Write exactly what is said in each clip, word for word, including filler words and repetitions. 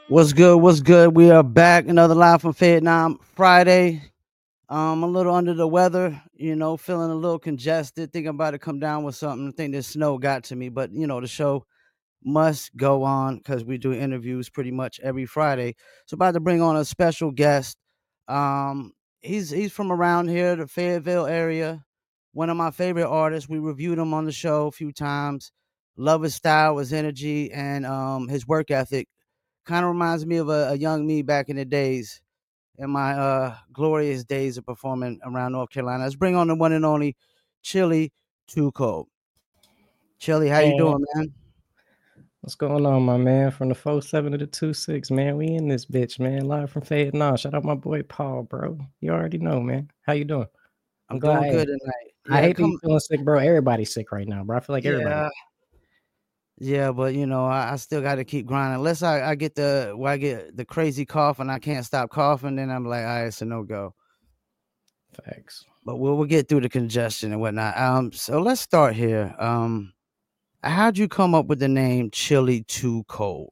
What's good? What's good? We are back. Another live from Vietnam Friday. Um, a little under the weather, you know, feeling a little congested, thinking about to come down with something. I think this snow got to me, but you know, the show must go on because we do interviews pretty much every Friday. So about to bring on a special guest. Um, he's he's from around here, the Fayetteville area. One of my favorite artists. We reviewed him on the show a few times. Love his style, his energy, and um, his work ethic. Kind of reminds me of a, a young me back in the days, in my uh, glorious days of performing around North Carolina. Let's bring on the one and only Chili Too Cold. Chili, how you Man, doing, man? what's going on, my man? From the four seven to the two six, man. We in this bitch, man. Live from Fayetteville. Shout out my boy Paul, bro. You already know, man. How you doing? I'm I'm glad. doing I, good tonight. I Yeah, hate that you come. feeling sick, bro. Everybody's sick right now, bro. I feel like everybody. Yeah, yeah, but you know, I, I still got to keep grinding. Unless I, I get the, when I get the crazy cough and I can't stop coughing, then I'm like, all right, it's a no go. Facts. But we'll we'll get through the congestion and whatnot. Um, so let's start here. Um, how'd you come up with the name Chili Too Cold?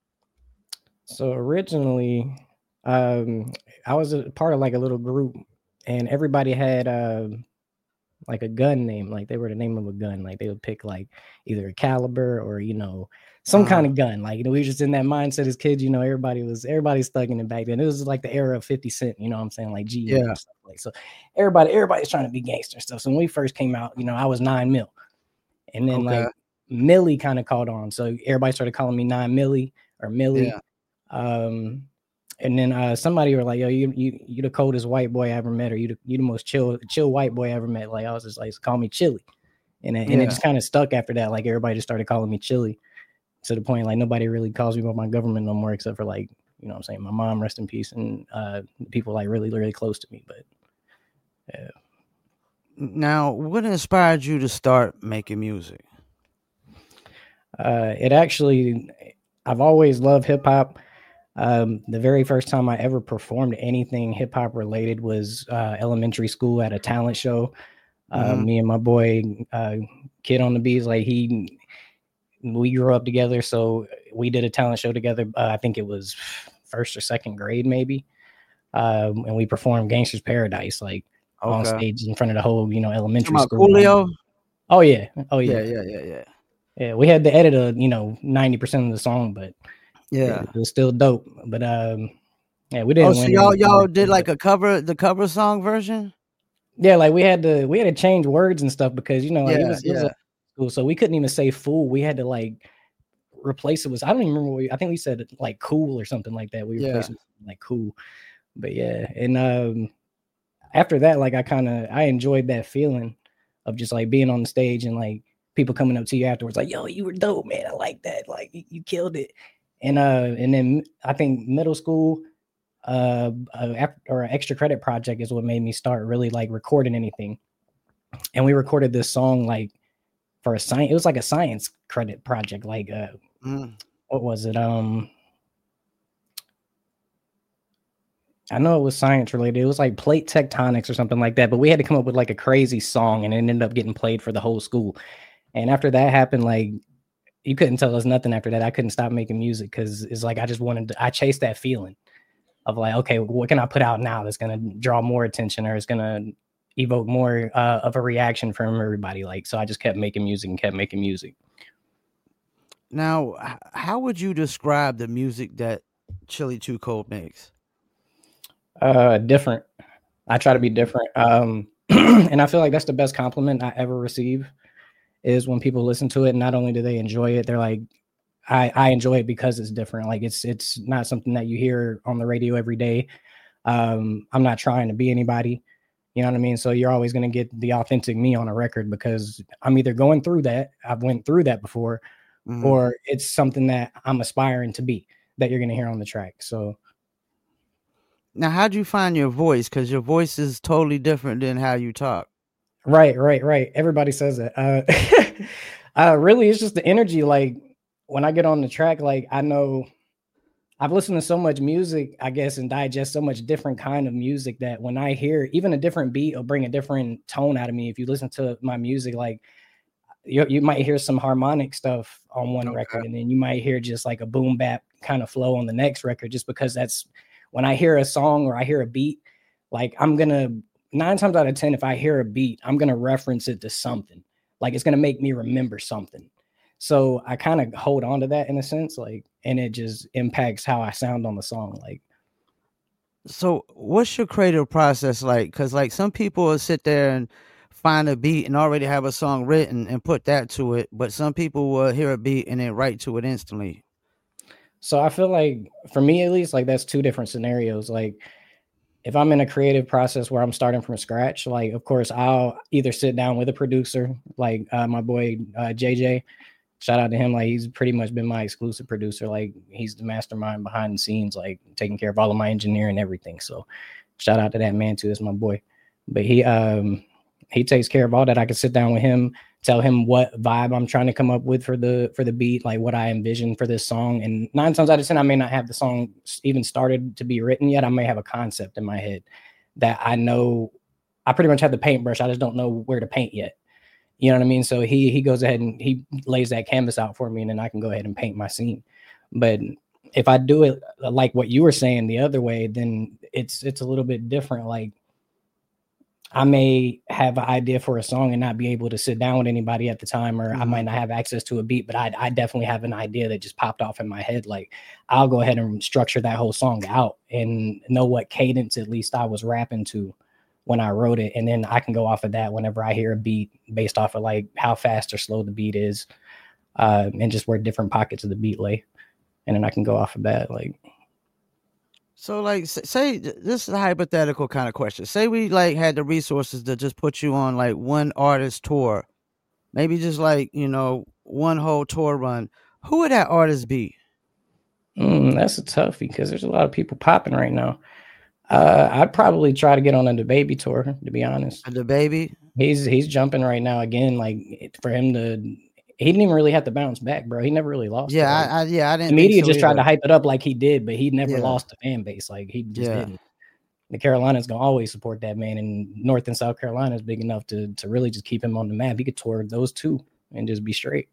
So originally, um, I was a part of like a little group, and everybody had uh, like a gun name, like they were the name of a gun. Like they would pick like either a caliber or you know some Uh, kind of gun. Like you know, we were just in that mindset as kids. You know, everybody was everybody's thugging it back then. It was like the era of fifty Cent. You know what I'm saying? Like G Unit yeah. and stuff like so. Everybody, everybody's trying to be gangster and stuff. So when we first came out, you know, I was nine mil, and then Okay. like Millie kind of caught on. So everybody started calling me nine Millie or Millie. Yeah. Um, and then uh, somebody were like, "Yo, you you you the coldest white boy I ever met, or you the, you the most chill chill white boy I ever met." Like I was just like, "Call me Chili," and it, and it Yeah. just kind of stuck after that. Like everybody just started calling me Chili to the point like nobody really calls me by my government no more, except for like you know what I'm saying my mom, rest in peace, and uh, people like really really close to me. But yeah. Now, what inspired you to start making music? Uh, it actually, I've always loved hip hop. Um, the very first time I ever performed anything hip hop related was uh, elementary school at a talent show. Uh, Mhm. me and my boy, uh, Kid on the Beats, like he, we grew up together, so we did a talent show together. Uh, I think it was first or second grade, maybe, um, and we performed "Gangster's Paradise" like on Okay. stage in front of the whole, you know, Talking elementary about school. Coolio? Oh yeah, oh Yeah, yeah, yeah, yeah, yeah. yeah. We had to edit a, you know, ninety percent of the song, but it, Yeah. it was still dope. But um, yeah, we Oh, didn't so win y'all anything y'all like did that. like But a cover the cover song version? yeah, like we had to we had to change words and stuff because you know, like it Yeah, was it was yeah. like school, so we couldn't even say fool. We had to like replace it with I don't even remember what we, I think we said like cool or something like that. We Yeah. replaced it with like cool. But yeah, and um after that, like I kind of I enjoyed that feeling of just like being on the stage and like people coming up to you afterwards, like, yo, you were dope, man. I like that. Like you, you killed it. And uh and then I think middle school, uh, uh or an extra credit project is what made me start really like recording anything. And we recorded this song like for a science, it was like a science credit project. Like uh Mhm. what was it? Um I know it was science related. It was like plate tectonics or something like that. But we had to come up with like a crazy song, and it ended up getting played for the whole school. And after that happened, like you couldn't tell us nothing after that. I couldn't stop making music because it's like I just wanted to. I chased that feeling of like, okay, what can I put out now that's gonna draw more attention or it's gonna evoke more uh, of a reaction from everybody. Like, so I just kept making music and kept making music. Now, h- how would you describe the music that Chili Too Cold makes? Uh, different. I try to be different. Um, and I feel like that's the best compliment I ever receive is when people listen to it. And not only do they enjoy it, they're like, I, I enjoy it because it's different. Like it's it's not something that you hear on the radio every day. Um, I'm not trying to be anybody. You know what I mean? So you're always going to get the authentic me on a record because I'm either going through that, I've went through that before, Mhm. or it's something that I'm aspiring to be that you're going to hear on the track. So Now, how'd you find your voice? Because your voice is totally different than how you talk. right, right, right. Everybody says that. Uh, uh, really, it's just the energy. Like when I get on the track, like I know I've listened to so much music, I guess, and digest so much different kind of music that when I hear even a different beat will bring a different tone out of me. If you listen to my music, like you, you might hear some harmonic stuff on one Okay. record, and then you might hear just like a boom bap kind of flow on the next record, just because that's when I hear a song or I hear a beat, like I'm gonna nine times out of ten, if I hear a beat, I'm gonna reference it to something. Like it's gonna make me remember something. So I kind of hold on to that in a sense, like, and it just impacts how I sound on the song. Like, so what's your creative process like? Because like some people will sit there and find a beat and already have a song written and put that to it, but some people will hear a beat and then write to it instantly. So I feel like for me at least, like that's two different scenarios. Like if I'm in a creative process where I'm starting from scratch, like of course I'll either sit down with a producer, like uh, my boy uh, J J. Shout out to him. Like he's pretty much been my exclusive producer. Like he's the mastermind behind the scenes, like taking care of all of my engineering and everything. So shout out to that man too. It's my boy. But he um he takes care of all that. I can sit down with him, tell him what vibe I'm trying to come up with for the for the beat, like what I envision for this song. And nine times out of ten, I may not have the song even started to be written yet. I may have a concept in my head that I know. I pretty much have the paintbrush. I just don't know where to paint yet. You know what I mean? So he he goes ahead and he lays that canvas out for me, and then I can go ahead and paint my scene. But if I do it like what you were saying the other way, then it's it's a little bit different. Like I may have an idea for a song and not be able to sit down with anybody at the time, or mm-hmm. I might not have access to a beat, but I I definitely have an idea that just popped off in my head. Like I'll go ahead and structure that whole song out and know what cadence at least I was rapping to when I wrote it. And then I can go off of that whenever I hear a beat based off of like how fast or slow the beat is, uh, and just where different pockets of the beat lay. And then I can go off of that. Like, so like, say this is a hypothetical kind of question. Say we like had the resources to just put you on like one artist tour, maybe just like, you know, one whole tour run. Who would that artist be? Mm, that's a toughie because there's a lot of people popping right now. Uh, I'd probably try to get on a DaBaby tour, to be honest. A DaBaby? He's he's jumping right now again. Like for him to, he didn't even really have to bounce back, bro. He never really lost. Yeah, I, I yeah, I didn't. The media so just either. tried to hype it up like he did, but he never yeah. lost the fan base. Like he just yeah. didn't. The Carolinas gonna always support that man, and North and South Carolina is big enough to to really just keep him on the map. He could tour those two and just be straight.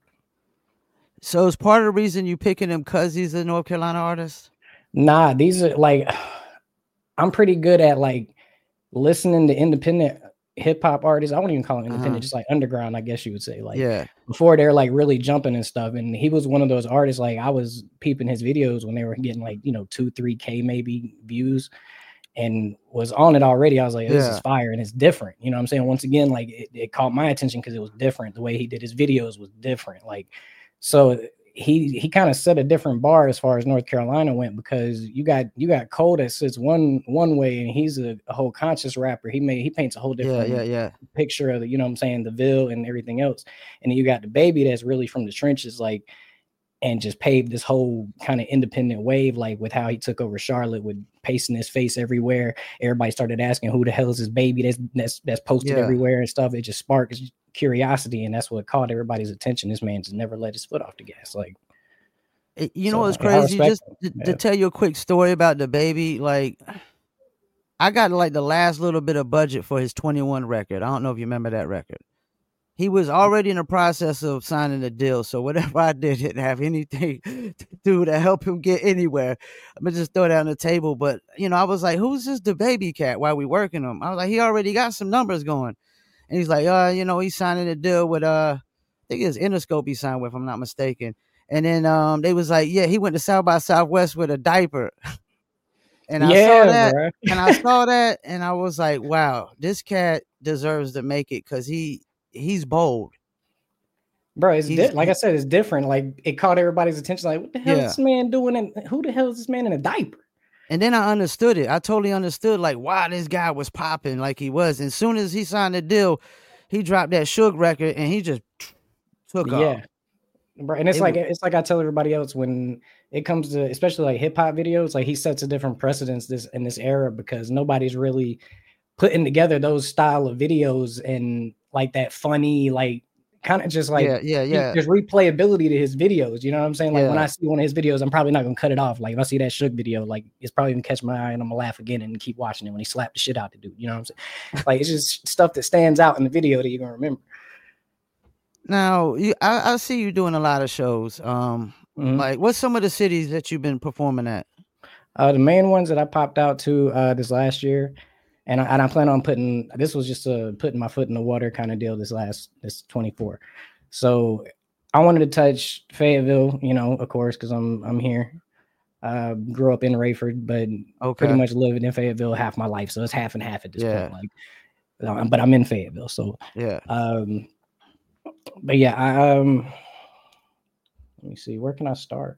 So is part of the reason you picking him because he's a North Carolina artist? Nah, these are like. I'm pretty good at like listening to independent hip hop artists. I won't even call them independent, uh-huh. just like underground, I guess you would say. Like yeah. before they're like really jumping and stuff. And he was one of those artists, like I was peeping his videos when they were getting like, you know, two, three K maybe views and was on it already. I was like, this yeah. is fire and it's different. You know what I'm saying? Once again, like it, it caught my attention because it was different. The way he did his videos was different. Like, so he he kind of set a different bar as far as North Carolina went, because you got you got Cole that sits one one way and he's a, a whole conscious rapper. He made he paints a whole different yeah, yeah, yeah. picture of the, you know what I'm saying, the Ville and everything else. And then you got DaBaby that's really from the trenches, like, and just paved this whole kind of independent wave, like with how he took over Charlotte with pasting his face everywhere. Everybody started asking who the hell is this baby that's that's that's posted yeah. everywhere and stuff. It just sparked curiosity, and that's what caught everybody's attention. This man just never let his foot off the gas. Like, you know, so, what's crazy? Just to, yeah. to tell you a quick story about DaBaby, like I got like the last little bit of budget for his twenty-one record. I don't know if you remember that record. He was already in the process of signing the deal, so whatever I did didn't have anything to do to help him get anywhere. I'm gonna just throw that on the table. But you know, I was like, "Who's this DaBaby cat?" While we working him, I was like, "He already got some numbers going." And he's like, uh, you know, he's signing a deal with, uh, I think it's Interscope he signed with, if I'm not mistaken. And then um, they was like, yeah, he went to South by Southwest with a diaper. And I yeah, saw that, bro. and I saw that, and I was like, wow, this cat deserves to make it because he he's bold. Bro, it's di- like I said, it's different. Like it caught everybody's attention. Like, what the hell yeah. is this man doing? And who the hell is this man in a diaper? And then I understood it. I totally understood like why this guy was popping like he was. And as soon as he signed the deal, he dropped that Suge record and he just took yeah. off. Bro, and it's it like was, it's like I tell everybody else when it comes to especially like hip hop videos, like he sets a different precedence this in this era because nobody's really putting together those style of videos and like that funny, like kind of just like yeah, yeah, yeah. There's replayability to his videos. You know what I'm saying? Like yeah. when I see one of his videos, I'm probably not gonna cut it off. Like if I see that Suge video, like it's probably gonna catch my eye and I'm gonna laugh again and keep watching it when he slapped the shit out the dude. You know what I'm saying? Like it's just stuff that stands out in the video that you're gonna remember. Now, you, I, I see you doing a lot of shows. Um, Mhm. like, what's some of the cities that you've been performing at? Uh, the main ones that I popped out to uh, this last year, and I, and I plan on putting this was just a putting my foot in the water kind of deal. This last this twenty-four, so I wanted to touch Fayetteville, you know, of course, because I'm I'm here. Uh, grew up in Rayford, but pretty Okay. much lived in Fayetteville half my life, so it's half and half at this point. Yeah. Like, um, but I'm in Fayetteville, so Yeah. um, but yeah, I um, let me see, where can I start?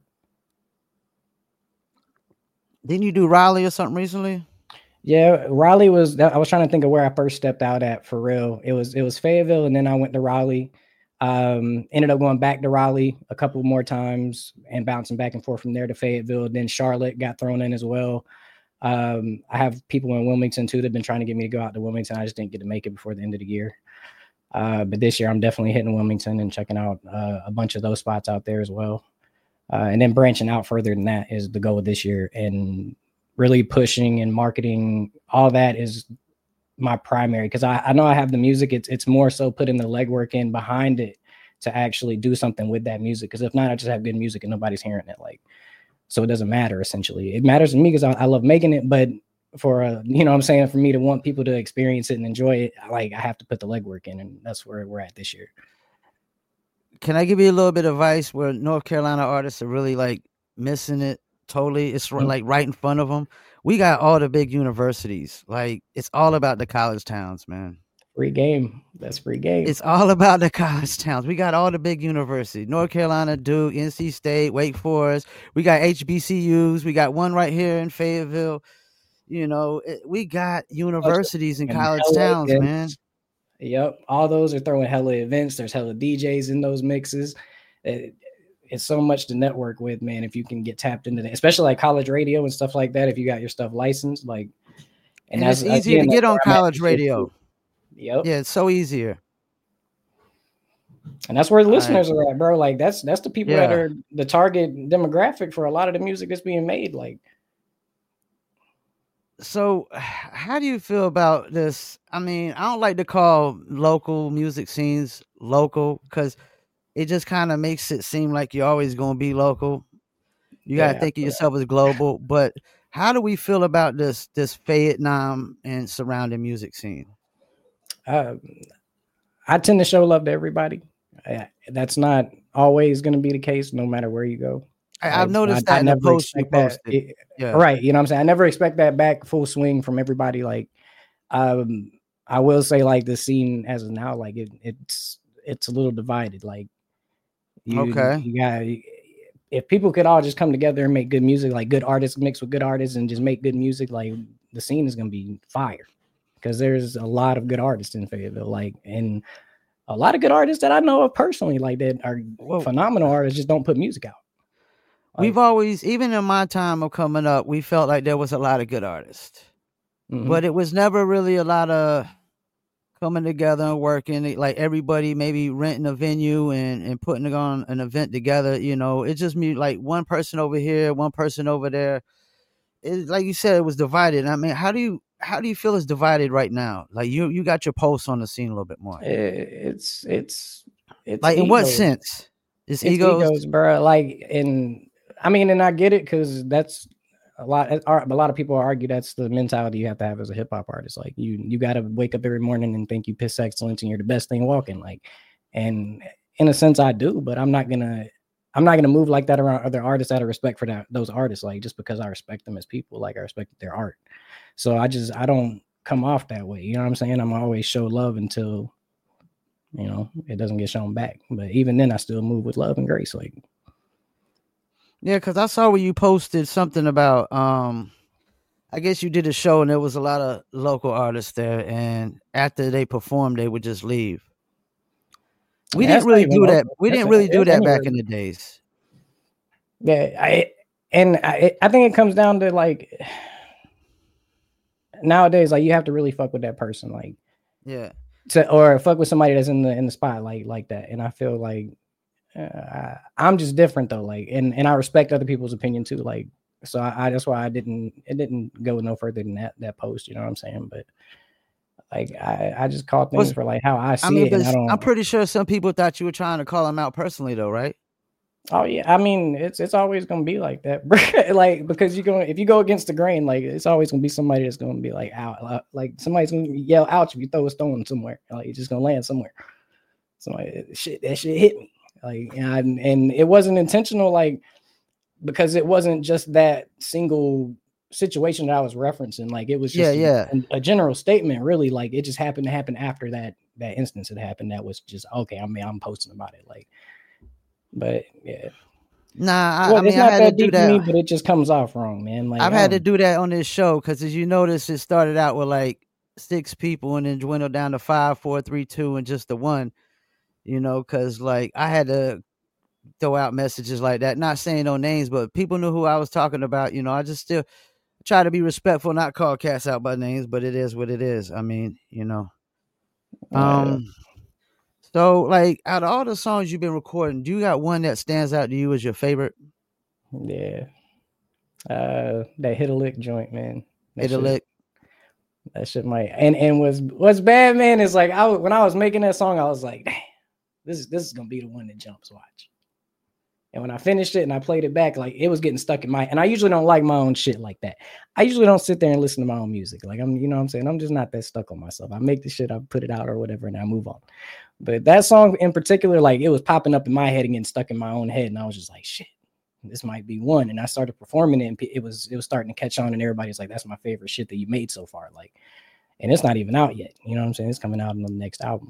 Didn't you do Raleigh or something recently? Yeah, Raleigh was. I was trying to think of where I first stepped out at for real. It was it was Fayetteville, and then I went to Raleigh. Um, ended up going back to Raleigh a couple more times and bouncing back and forth from there to Fayetteville. Then Charlotte got thrown in as well. Um, I have people in Wilmington too that've been trying to get me to go out to Wilmington. I just didn't get to make it before the end of the year. Uh, but this year I'm definitely hitting Wilmington and checking out uh, a bunch of those spots out there as well. Uh, and then branching out further than that is the goal of this year, and really pushing and marketing all that is my primary, because I, I know I have the music. It's it's more so putting the legwork in behind it to actually do something with that music. Because if not, I just have good music and nobody's hearing it. Like, so it doesn't matter. Essentially, it matters to me because I, I love making it. But for uh, you know, what I'm saying, for me to want people to experience it and enjoy it, like I have to put the legwork in, and that's where we're at this year. Can I give you a little bit of advice where North Carolina artists are really like missing it totally? It's Mm-hmm. like right in front of them. We got all the big universities. Like, it's all about the college towns, man. Free game. That's free game. It's all about the college towns. We got all the big universities: North Carolina, Duke, N C State, Wake Forest. We got H B C Us. We got one right here in Fayetteville. You know, it, we got universities in And college hella towns, man. events. Yep, all those are throwing hella events. There's hella D Js in those mixes. It, it's so much to network with, man. If you can get tapped into that, especially like college radio and stuff like that. If you got your stuff licensed, like, and, And that's it's easier to again, that's get on where I'm at college this year too. radio. Yep. Yeah, it's so easier. And that's where the All right. listeners are at, bro. Like, that's that's the people that Yeah. are the target demographic for a lot of the music that's being made. Like, So, how do you feel about this? I mean, I don't like to call local music scenes local because it just kind of makes it seem like you're always going to be local. You got to yeah, think of yourself as global. But how do we feel about this this Vietnam and surrounding music scene? uh, I tend to show love to everybody. Uh, that's not always going to be the case, no matter where you go. I, Like, I've so I, noticed that I in the never post you expect that. posted. It, Yeah. right. You know what I'm saying? I never expect that back full swing from everybody. Like, um, I will say, like, the scene as of now, like it, it's it's a little divided. Like, you Okay. you got, if people could all just come together and make good music, like good artists mix with good artists and just make good music, like the scene is gonna be fire. Because there's a lot of good artists in Fayetteville, like, and a lot of good artists that I know of personally, like, that are Well, phenomenal artists, just don't put music out. we've Like, always, even in my time of coming up, we felt like there was a lot of good artists, mhm. but it was never really a lot of coming together and working. Like everybody maybe renting a venue and, and putting on an event together. You know, it just me like one person over here, one person over there. It, like you said, it was divided. I mean, how do you how do you feel it's divided right now? Like you you got your pulse on the scene a little bit more. It's it's it's Like in what egos. sense? It's, It's egos. egos, bro. Like, and I mean, and I get it, because that's a lot. A lot of people argue that's the mentality you have to have as a hip hop artist. Like, you you got to wake up every morning and think you piss excellence and you're the best thing walking. Like, and in a sense, I do, but I'm not gonna I'm not gonna move like that around other artists out of respect for that those artists. Like, just because I respect them as people, like I respect their art. So I just I don't come off that way. You know what I'm saying? I'm always show love until, you know, it doesn't get shown back. But even then, I still move with love and grace. Like, Yeah, because I saw where you posted something about. Um, I guess you did a show and there was a lot of local artists there, and after they performed, they would just leave. We that's didn't not really even do that. local. We That's, didn't really do that's that anywhere. back in the days. Yeah, I and I I think it comes down to, like, nowadays, like, you have to really fuck with that person, like, Yeah. to, or fuck with somebody that's in the in the spotlight like that. And I feel like uh, I, I'm just different though, like, and and I respect other people's opinion too, like. So I, I that's why I didn't it didn't go no further than that that post. You know what I'm saying? But Like I, I just call things What's, for like how I see I mean, it, and I because I'm don't. pretty sure some people thought you were trying to call him out personally, though, right? Oh yeah, I mean it's it's always gonna be like that, bro. Like because you're going if you go against the grain, like it's always gonna be somebody that's gonna be like out, uh, like somebody's gonna yell ouch if you throw a stone somewhere, like it's just gonna land somewhere. Somebody shit that shit hit me, like and and it wasn't intentional, like because it wasn't just that single situation that I was referencing, like it was Yeah, just yeah. a, a general statement, really. Like it just happened to happen after that that instance had happened. That was just okay. I mean, I'm posting about it, like. But yeah, Nah, I, well, I it's mean, I not had to that do deep to me, that. but it just comes off wrong, man. Like I've I had to don't. do that on this show because, as you notice, it started out with like six people and then dwindled down to five, four, three, two, and just the one. You know, because like I had to throw out messages like that, not saying no names, but people knew who I was talking about. You know, I just still try to be respectful, not call cats out by names, but it is what it is. I mean, you know. Uh, Um. So, like, out of all the songs you've been recording, do you got one that stands out to you as your favorite? yeah, uh, that hit a lick joint, man. That Hit a shit, lick. that shit might. And and was what's bad, man, is like I when I was making that song, I was like, damn, this is this is gonna be the one that jumps. Watch. And when I finished it and I played it back, like it was getting stuck in my. And I usually don't like my own shit like that. I usually don't sit there and listen to my own music. Like I'm, you know what I'm saying? I'm just not that stuck on myself. I make the shit, I put it out or whatever, and I move on. But that song in particular, like it was popping up in my head and getting stuck in my own head. And I was just like, shit, this might be one. And I started performing it and it was it was starting to catch on. And everybody's like, that's my favorite shit that you made so far. Like, and it's not even out yet. You know what I'm saying? It's coming out on the next album.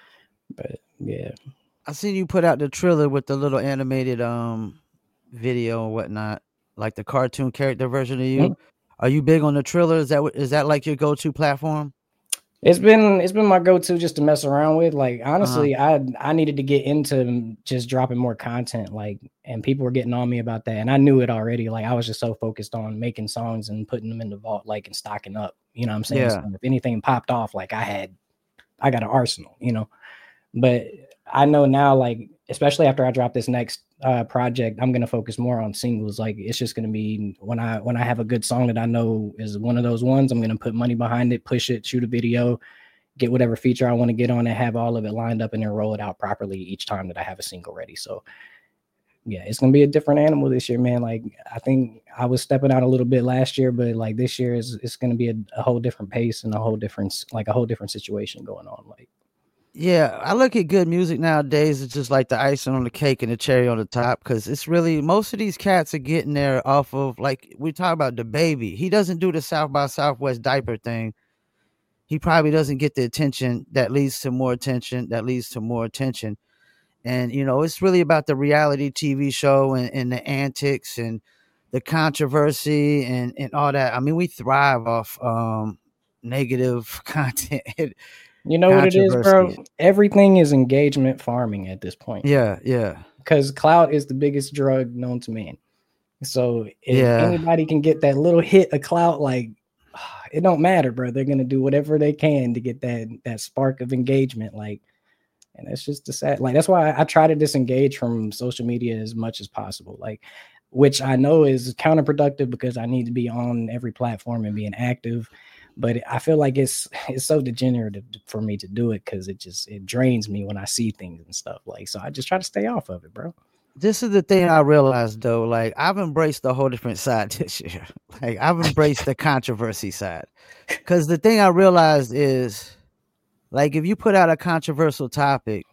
But yeah. I seen you put out the Triller with the little animated um video and whatnot, like the cartoon character version of you. Mm-hmm. Are you big on the Triller? Is that is that like your go-to platform? It's been it's been my go-to just to mess around with. Like honestly, uh-huh. I I needed to get into just dropping more content, like, and people were getting on me about that, and I knew it already. Like I was just so focused on making songs and putting them in the vault, like, and stocking up. You know what I'm saying? Yeah. So if anything popped off, like I had, I got an arsenal. You know, but I know now, like especially after I drop this next uh, project, I'm gonna focus more on singles. Like it's just gonna be when I when I have a good song that I know is one of those ones, I'm gonna put money behind it, push it, shoot a video, get whatever feature I want to get on it, have all of it lined up, and then roll it out properly each time that I have a single ready. So yeah, it's gonna be a different animal this year, man. Like I think I was stepping out a little bit last year, but like this year is it's gonna be a, a whole different pace and a whole different like a whole different situation going on. Like. Yeah, I look at good music nowadays. It's just like the icing on the cake and the cherry on the top, because it's really most of these cats are getting there off of, like we talk about the baby. He doesn't do the South by Southwest diaper thing. He probably doesn't get the attention that leads to more attention, that leads to more attention. And, you know, it's really about the reality T V show and, and the antics and the controversy and, and all that. I mean, we thrive off um, negative content. You know what it is, bro? Everything is engagement farming at this point. Yeah, yeah. Because clout is the biggest drug known to man. So if yeah. anybody can get that little hit of clout, like it don't matter, bro. They're gonna do whatever they can to get that that spark of engagement. Like, and that's just the sad. Like that's why I, I try to disengage from social media as much as possible. Like, which I know is counterproductive because I need to be on every platform and being active. But I feel like it's it's so degenerative for me to do it because it just it drains me when I see things and stuff. Like, so I just try to stay off of it, bro. This is the thing I realized though. Like, I've embraced a whole different side this year. Like, I've embraced the controversy side. Because the thing I realized is, like, if you put out a controversial topic,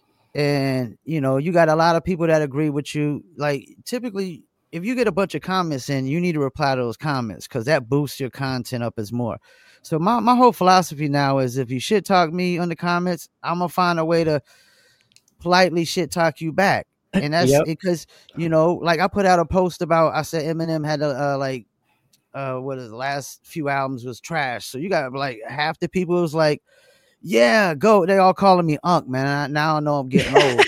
and you know you got a lot of people that agree with you, like typically. If you get a bunch of comments in, you need to reply to those comments because that boosts your content up as more. So my, my whole philosophy now is if you shit talk me on the comments, I'm going to find a way to politely shit talk you back. And that's yep. because, you know, like I put out a post about, I said Eminem had a, uh, like, uh, what is the last few albums was trash. So you got like half the people was like, yeah, go. They all calling me Unc, man. I, now I know I'm getting old.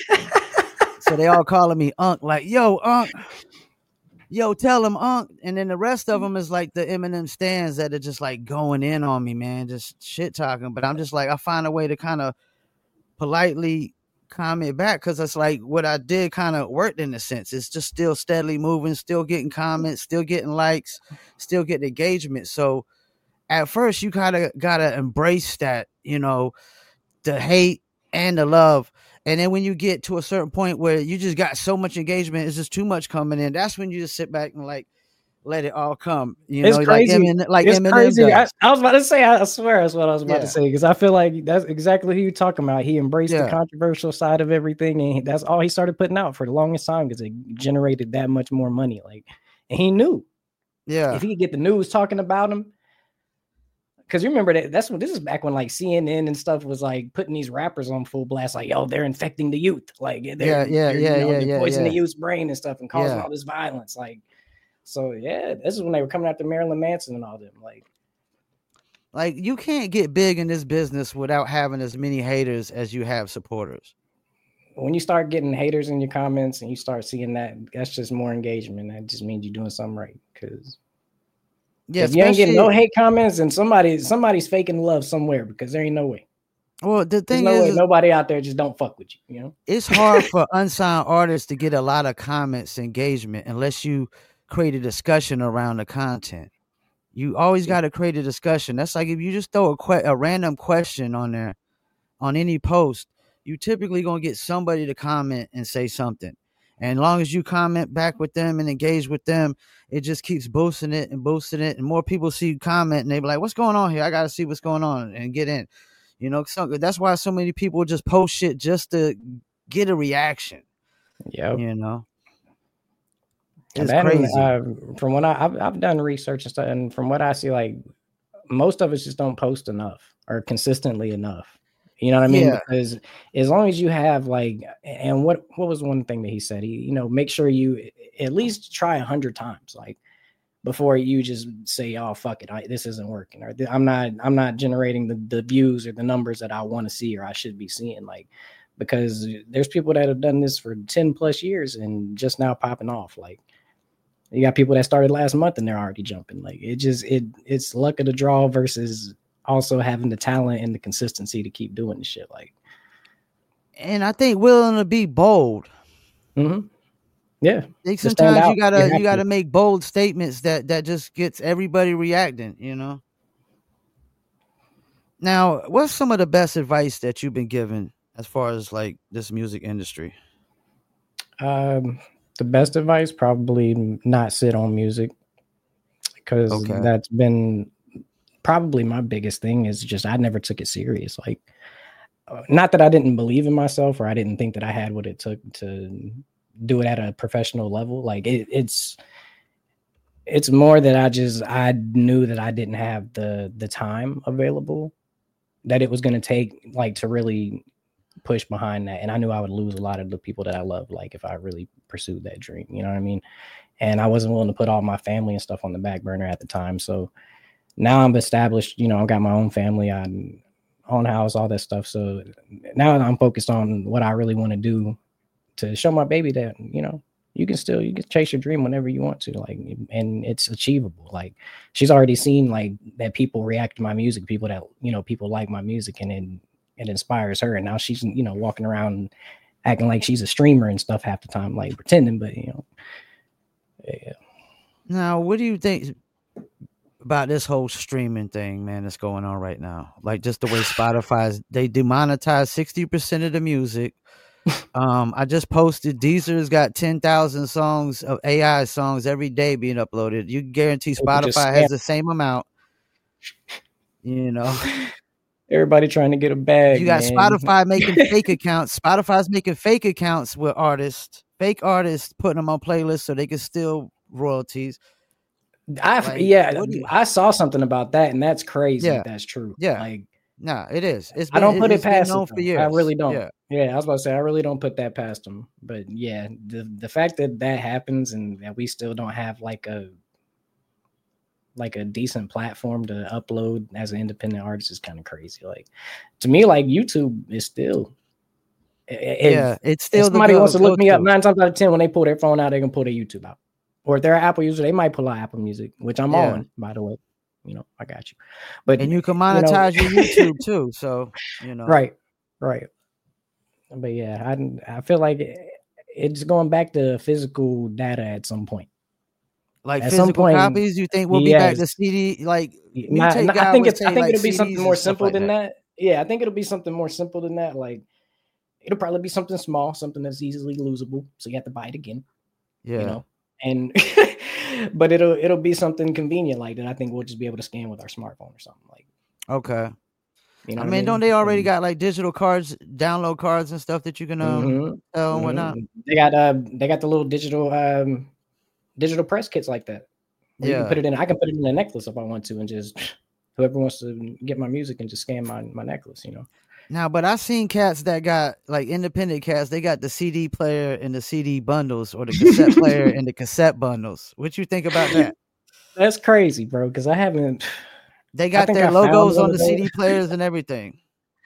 So they all calling me Unc, like, yo, Unc. Yo, tell him, Unc. And then the rest of them is like the Eminem stands that are just like going in on me, man, just shit talking. But I'm just like, I find a way to kind of politely comment back because it's like what I did kind of worked in a sense. It's just still steadily moving, still getting comments, still getting likes, still getting engagement. So at first you kind of gotta embrace that, you know, the hate and the love. And then when you get to a certain point where you just got so much engagement, it's just too much coming in. That's when you just sit back and like let it all come. You It's know, like crazy. Eminem, like It's Eminem crazy. I, does. I was about to say, I swear that's what I was about Yeah. to say, because I feel like that's exactly who you're talking about. He embraced the Yeah. controversial side of everything, and that's all he started putting out for the longest time because it generated that much more money. Like, and he knew Yeah. if he could get the news talking about him, because you remember that that's when this is back when like C N N and stuff was like putting these rappers on full blast, like, yo, they're infecting the youth, like they're, Yeah. Yeah. they're Yeah. you know, Yeah. they're Yeah. poisoning Yeah. the youth's brain and stuff and causing Yeah. all this violence. Like, so yeah, this is when they were coming after Marilyn Manson and all them. Like, Like you can't get big in this business without having as many haters as you have supporters. when you start getting haters in your comments and you start seeing that, that's just more engagement. That just means you're doing something right. Because Yeah, if you ain't getting no especially hate comments, and somebody somebody's faking love somewhere, because there ain't no way. well, the There's thing no is, way is nobody out there just don't fuck with you. You know, it's hard for unsigned artists to get a lot of comments engagement unless you create a discussion around the content. You always got to create a discussion. That's like if you just throw a que- a random question on there on any post, you typically gonna get somebody to comment and say something. And as long as you comment back with them and engage with them, it just keeps boosting it and boosting it. And more people see you comment and they be like, "What's going on here? I gotta see what's going on and get in." You know, so that's why so many people just post shit just to get a reaction. yeah. You know, And it's then crazy. uh, from what I, I've I've done research and stuff, and from what I see, like most of us just don't post enough or consistently enough. You know what I mean? Yeah, Because as long as you have like, and what what was one thing that he said? He, you know, make sure you at least try a hundred times, like before you just say, "Oh fuck it, I, this isn't working," or "I'm not I'm not generating the, the views or the numbers that I want to see or I should be seeing." Like, because there's people that have done this for ten plus years and just now popping off. Like, you got people that started last month and they're already jumping. Like, it just it it's luck of the draw versus also having the talent and the consistency to keep doing the shit. Like, and I think willing to be bold. mm-hmm. Yeah, Like to stand sometimes you out, you gotta have you to. gotta make bold statements that that just gets everybody reacting. You know. Now, what's some of the best advice that you've been given as far as like this music industry? Um, the best advice, probably not sit on music, because Okay. that's been probably my biggest thing. Is just I never took it serious. Like, uh, not that I didn't believe in myself or I didn't think that I had what it took to do it at a professional level. Like, it, it's it's more that I just I knew that I didn't have the the time available that it was going to take, like, to really push behind that. And I knew I would lose a lot of the people that I love, like, if I really pursued that dream, you know what I mean? And I wasn't willing to put all my family and stuff on the back burner at the time. So now I'm established, you know, I've got my own family, I own house, all that stuff. So now I'm focused on what I really want to do to show my baby that, you know, you can still, you can chase your dream whenever you want to, like, and it's achievable. Like, she's already seen like that people react to my music, people that, you know, people like my music, and it, it inspires her. And now she's, you know, walking around acting like she's a streamer and stuff half the time, like pretending, but you know, yeah. Now, what do you think about this whole streaming thing, man, that's going on right now? Like just the way Spotify's they demonetize sixty percent of the music. Um, I just posted Deezer's got ten thousand songs of A I songs every day being uploaded. You can guarantee People just Spotify scam. has the same amount. You know, Everybody trying to get a bag, you got man. Spotify making fake accounts. Spotify's making fake accounts with artists, fake artists, putting them on playlists so they can steal royalties. I Like, yeah, what do you? I saw something about that, and that's crazy. Yeah, If that's true. yeah. Like, No, it is. It's I been don't it, put it it's been past known them. for I years. really don't. Yeah. Yeah, I was about to say I really don't put that past them. But yeah, the the fact that that happens and that we still don't have like a like a decent platform to upload as an independent artist is kind of crazy. Like, to me, like, YouTube is still. If, Yeah, it's if still the somebody go wants to look me up, go-to. nine times out of ten, when they pull their phone out, they can pull their YouTube out. Or if they're an Apple user, they might pull out Apple Music, which I'm Yeah. on, by the way. You know, I got you. But And you can you know, monetize your YouTube too. So, you know. right, right. But yeah, I I feel like it's going back to physical data at some point. Like At some physical point, copies, you think we'll be back yes. to C D? Like My, Mutate no, I guy think would it's I say think like it'll be something C Ds more and stuff simple like than that. that. Yeah, I think it'll be something more simple than that. Like it'll probably be something small, something that's easily losable, so you have to buy it again. Yeah. You know, and but it'll it'll be something convenient like that. I think we'll just be able to scan with our smartphone or something like. Okay. You know I what mean, I mean? don't they already And, got like digital cards, download cards and stuff that you can um mm-hmm, sell and mm-hmm. whatnot? They got uh they got the little digital um digital press kits like that. Where yeah. You can put it in. I can put it in a necklace if I want to, and just whoever wants to get my music and just scan my, my necklace, you know. Now, but I've seen cats that got like independent cats. They got the C D player and the C D bundles, or the cassette player and the cassette bundles. What you think about that? That's crazy, bro. Because I haven't. They got their I logos on the C D players and everything.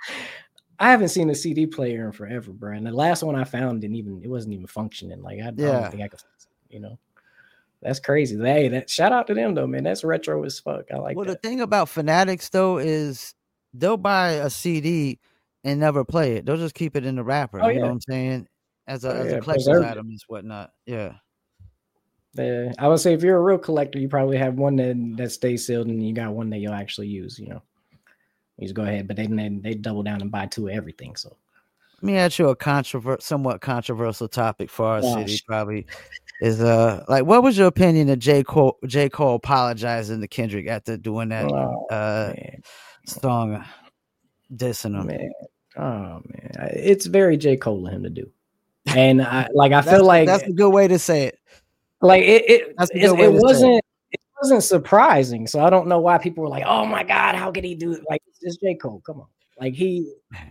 I haven't seen a C D player in forever, bro. And the last one I found didn't even. It wasn't even functioning. Like I, yeah. I don't think I could. You know. That's crazy. Hey, that shout out to them though, man. That's retro as fuck. I like well, that. The thing about Fanatics though is they'll buy a C D and never play it. They'll just keep it in the wrapper. Oh, you yeah. know what I'm saying? As a oh, as yeah. a collector's item and whatnot. Yeah. Yeah. I would say if you're a real collector, you probably have one that, that stays sealed and you got one that you'll actually use, you know. You just go ahead, but they they, they double down and buy two of everything. So let me ask you a controver- somewhat controversial topic for our Gosh. city, probably. Is uh like what was your opinion of J. Cole J. Cole apologizing to Kendrick after doing that oh, uh man. song dissing him? Man. Oh man, it's very J. Cole of him to do, and I like I feel that's, like that's a good way to say it. Like it, it, it, it wasn't it. it wasn't surprising, so I don't know why people were like, "Oh my god, how could he do it?" Like it's J. Cole, come on, like he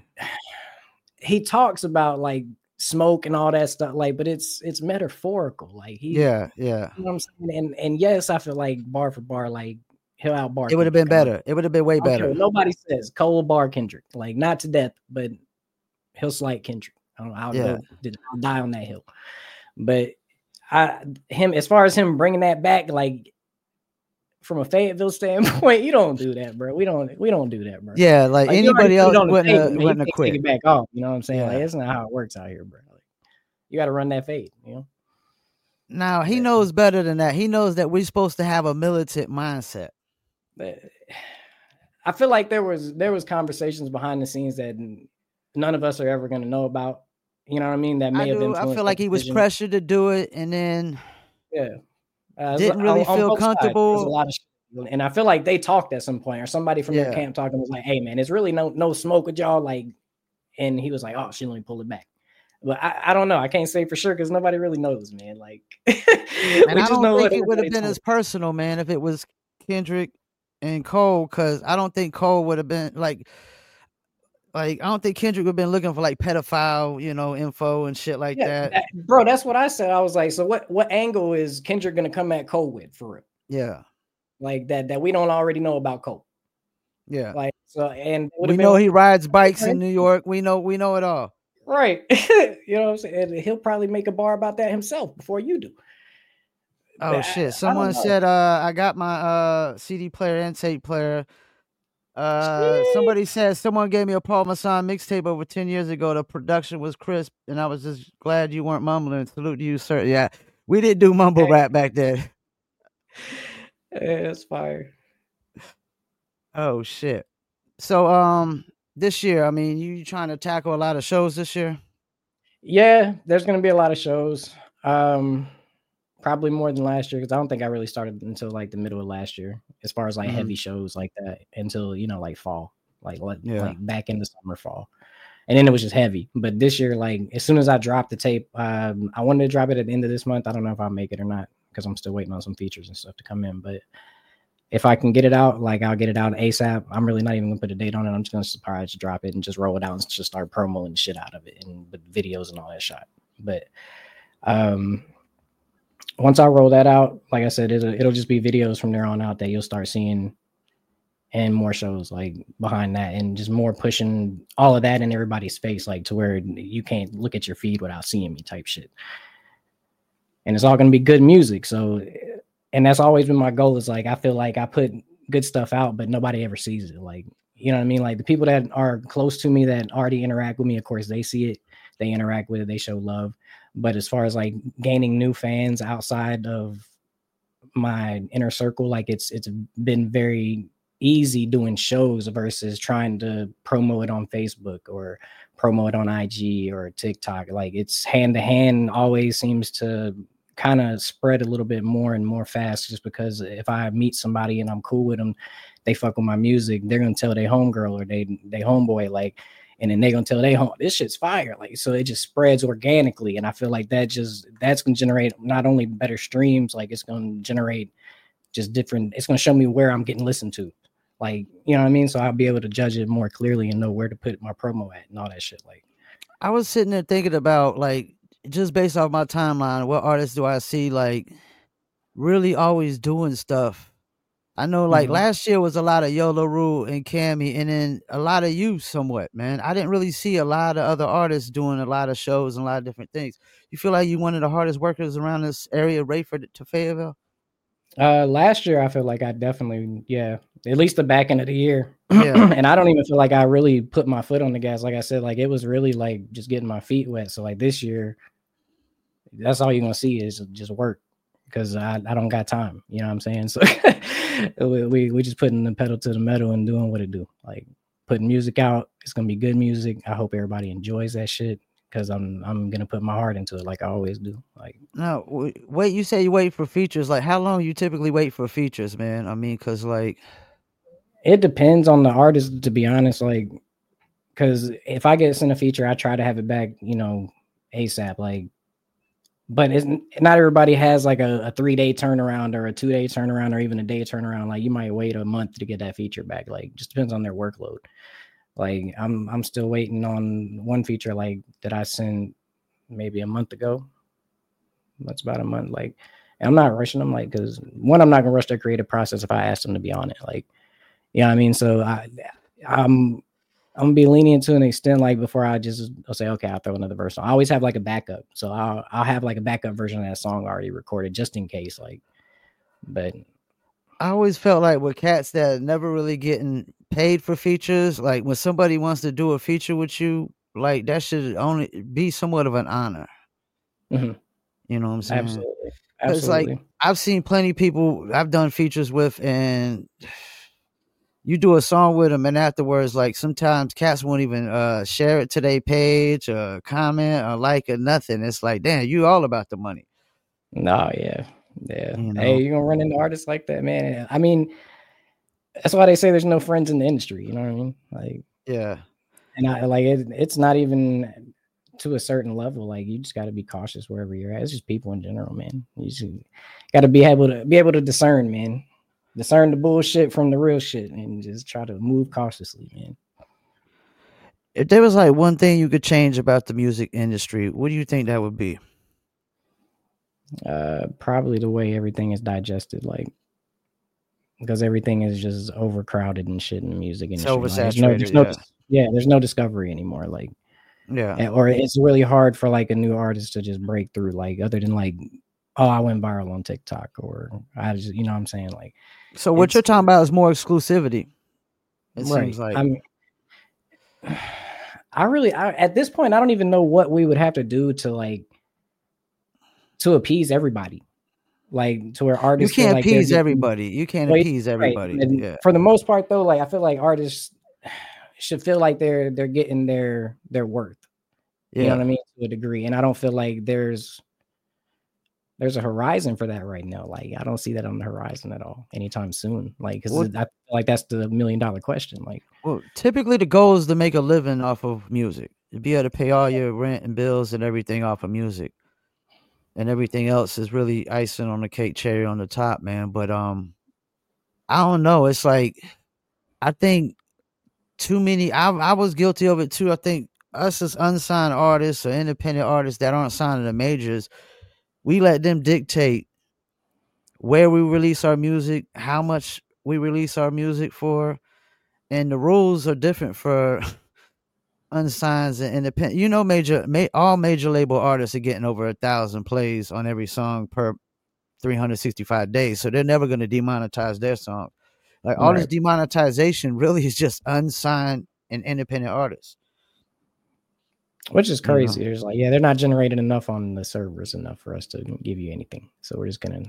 he talks about like smoke and all that stuff, like, but it's it's metaphorical, like he, yeah, yeah. You know what I'm saying? And and yes, I feel like bar for bar, like he'll out bar. It would have been better. It would have been way better. Nobody says Cole bar Kendrick, like not to death, but he'll slight Kendrick. I don't know. I'll, yeah. go, I'll die on that hill. But I him as far as him bringing that back, like from a Fayetteville standpoint, you don't do that, bro. We don't we don't do that, bro. Yeah, like, like anybody else wouldn't have, wouldn't have quit. Take it back off. You know what I'm saying? Yeah. Like it's not how it works out here, bro. Like, you got to run that fade, you know. Now he yeah. knows better than that. He knows that we're supposed to have a militant mindset. But I feel like there was there was conversations behind the scenes that none of us are ever going to know about. You know what I mean? That may I have do. I feel like he was pressured to do it, and then yeah, uh, didn't really on, feel on comfortable. Sides, a lot of shit. And I feel like they talked at some point, or somebody from yeah. their camp talking was like, "Hey, man, it's really no no smoke with y'all." Like, and he was like, "Oh, she let me pull it back." But I, I don't know. I can't say for sure because nobody really knows, man. Like, and we I just don't know think it would have been as personal, man, if it was Kendrick and Cole, because I don't think Cole would have been like. Like, I don't think Kendrick would have been looking for like pedophile, you know, info and shit like yeah, that. that. Bro, that's what I said. I was like, so what what angle is Kendrick going to come at Cole with for real? Yeah. Like that that we don't already know about Cole. Yeah. Like, so, and we know he rides bikes in New York. We know, we know it all. Right. You know what I'm saying? And he'll probably make a bar about that himself before you do. Oh, but shit. I, Someone I said, uh, I got my uh, C D player and tape player. Uh, somebody said someone gave me a Paul Masson mixtape over ten years ago. The production was crisp, and I was just glad you weren't mumbling. Salute to you, sir. Yeah, we didn't do mumble hey. rap back then. Yeah, that's fire. Oh shit. So, um, this year, I mean, you trying to tackle a lot of shows this year? Yeah, there's gonna be a lot of shows. Um, probably more than last year because I don't think I really started until like the middle of last year, as far as like mm-hmm. heavy shows like that, until you know like fall, like like, yeah. like back in the summer, fall, and then it was just heavy. But this year, like as soon as I dropped the tape, um, I wanted to drop it at the end of this month. I don't know if I'll make it or not because I'm still waiting on some features and stuff to come in. But if I can get it out, like I'll get it out ASAP. I'm really not even gonna put a date on it. I'm just gonna surprise drop it and just roll it out and just start promoting the shit out of it and with videos and all that shit. But um. Once I roll that out, like I said, it'll, it'll just be videos from there on out that you'll start seeing and more shows like behind that and just more pushing all of that in everybody's face, like to where you can't look at your feed without seeing me type shit. And it's all going to be good music. So, and that's always been my goal is like, I feel like I put good stuff out, but nobody ever sees it. Like, you know what I mean? Like the people that are close to me that already interact with me, of course, they see it, they interact with it, they show love. But as far as like gaining new fans outside of my inner circle. Like it's it's been very easy doing shows versus trying to promo it on Facebook or promo it on I G or TikTok. Like it's hand to hand always seems to kind of spread a little bit more and more fast, just because if I meet somebody and I'm cool with them, they fuck with my music, they're gonna tell their homegirl or they they homeboy, like, and then they're gonna tell they home this shit's fire. Like, so it just spreads organically. And I feel like that just that's gonna generate not only better streams, like it's gonna generate just different, it's gonna show me where I'm getting listened to. Like, you know what I mean? So I'll be able to judge it more clearly and know where to put my promo at and all that shit. Like, I was sitting there thinking about, like, just based off my timeline, what artists do I see like really always doing stuff? I know, like, mm-hmm. last year was a lot of YOLO Rule and Cammy, and then a lot of you somewhat, man. I didn't really see a lot of other artists doing a lot of shows and a lot of different things. You feel like you one of the hardest workers around this area, Rayford to Fayetteville? Uh, last year, I feel like I definitely, yeah, at least the back end of the year. Yeah. And I don't even feel like I really put my foot on the gas. Like I said, like it was really like just getting my feet wet. So like this year, that's all you're going to see is just work, because I, I don't got time. You know what I'm saying? So we, we, we just putting the pedal to the metal and doing what it do. Like putting music out. It's going to be good music. I hope everybody enjoys that shit, because I'm I'm gonna put my heart into it like I always do. Like, no, wait. You say you wait for features. Like, how long you typically wait for features, man? I mean, cause like, it depends on the artist, to be honest. Like, cause if I get sent a feature, I try to have it back, you know, ASAP. Like, but it's not everybody has like a, a three day turnaround or a two day turnaround or even a day turnaround. Like, you might wait a month to get that feature back. Like, just depends on their workload. Like I'm I'm still waiting on one feature like that I sent maybe a month ago. That's about a month. Like, and I'm not rushing them, like, because one, I'm not gonna rush their creative process if I ask them to be on it. Like, you know what I mean? So I I'm I'm gonna be lenient to an extent, like before I just I'll say, okay, I'll throw another verse on. I always have like a backup. So I'll I'll have like a backup version of that song already recorded just in case. Like, but I always felt like with cats that never really getting paid for features, like when somebody wants to do a feature with you, like that should only be somewhat of an honor. Mm-hmm. You know what I'm saying? Absolutely. Absolutely. Like, I've seen plenty of people I've done features with, and you do a song with them, and afterwards, like sometimes cats won't even uh, share it to their page or comment or like or nothing. It's like, damn, you all about the money. No, yeah. Yeah. You know? Hey, you're gonna run into artists like that, man. I mean, that's why they say there's no friends in the industry. You know what I mean? Like, yeah. And I like it, it's not even to a certain level. Like, you just got to be cautious wherever you're at. It's just people in general, man. You just got to be able to be able to discern, man. Discern the bullshit from the real shit, and just try to move cautiously, man. If there was like one thing you could change about the music industry, what do you think that would be? Uh, probably the way everything is digested, like, because everything is just overcrowded and shit in the music industry. It's oversaturated. Like, there's no, there's no, yeah. yeah, there's no discovery anymore. Like, yeah, or it's really hard for like a new artist to just break through. Like, other than like, oh, I went viral on TikTok, or I just, you know what I'm saying? Like, so what you're talking about is more exclusivity. It right. seems like. I mean, I really, I, at this point, I don't even know what we would have to do to like, to appease everybody. Like, to where artists, you can't like appease everybody. You can't well, appease everybody. Right. Yeah. For the most part, though, like I feel like artists should feel like they're they're getting their their worth. Yeah. You know what I mean? To a degree. And I don't feel like there's there's a horizon for that right now. Like, I don't see that on the horizon at all anytime soon. Like, because I feel like that's the million dollar question. Like, well, typically the goal is to make a living off of music, to be able to pay all your rent and bills and everything off of music. And everything else is really icing on the cake, cherry on the top, man. But um, I don't know. It's like, I think too many. I I was guilty of it too. I think us as unsigned artists or independent artists that aren't signed to the majors, we let them dictate where we release our music, how much we release our music for, and the rules are different for unsigned and independent. You know, major, ma- all major label artists are getting over a thousand plays on every song per three hundred sixty-five days, so they're never going to demonetize their song. Like, all right. This demonetization really is just unsigned and independent artists, which is crazy. You know? There's like, yeah, they're not generating enough on the servers enough for us to give you anything, so we're just gonna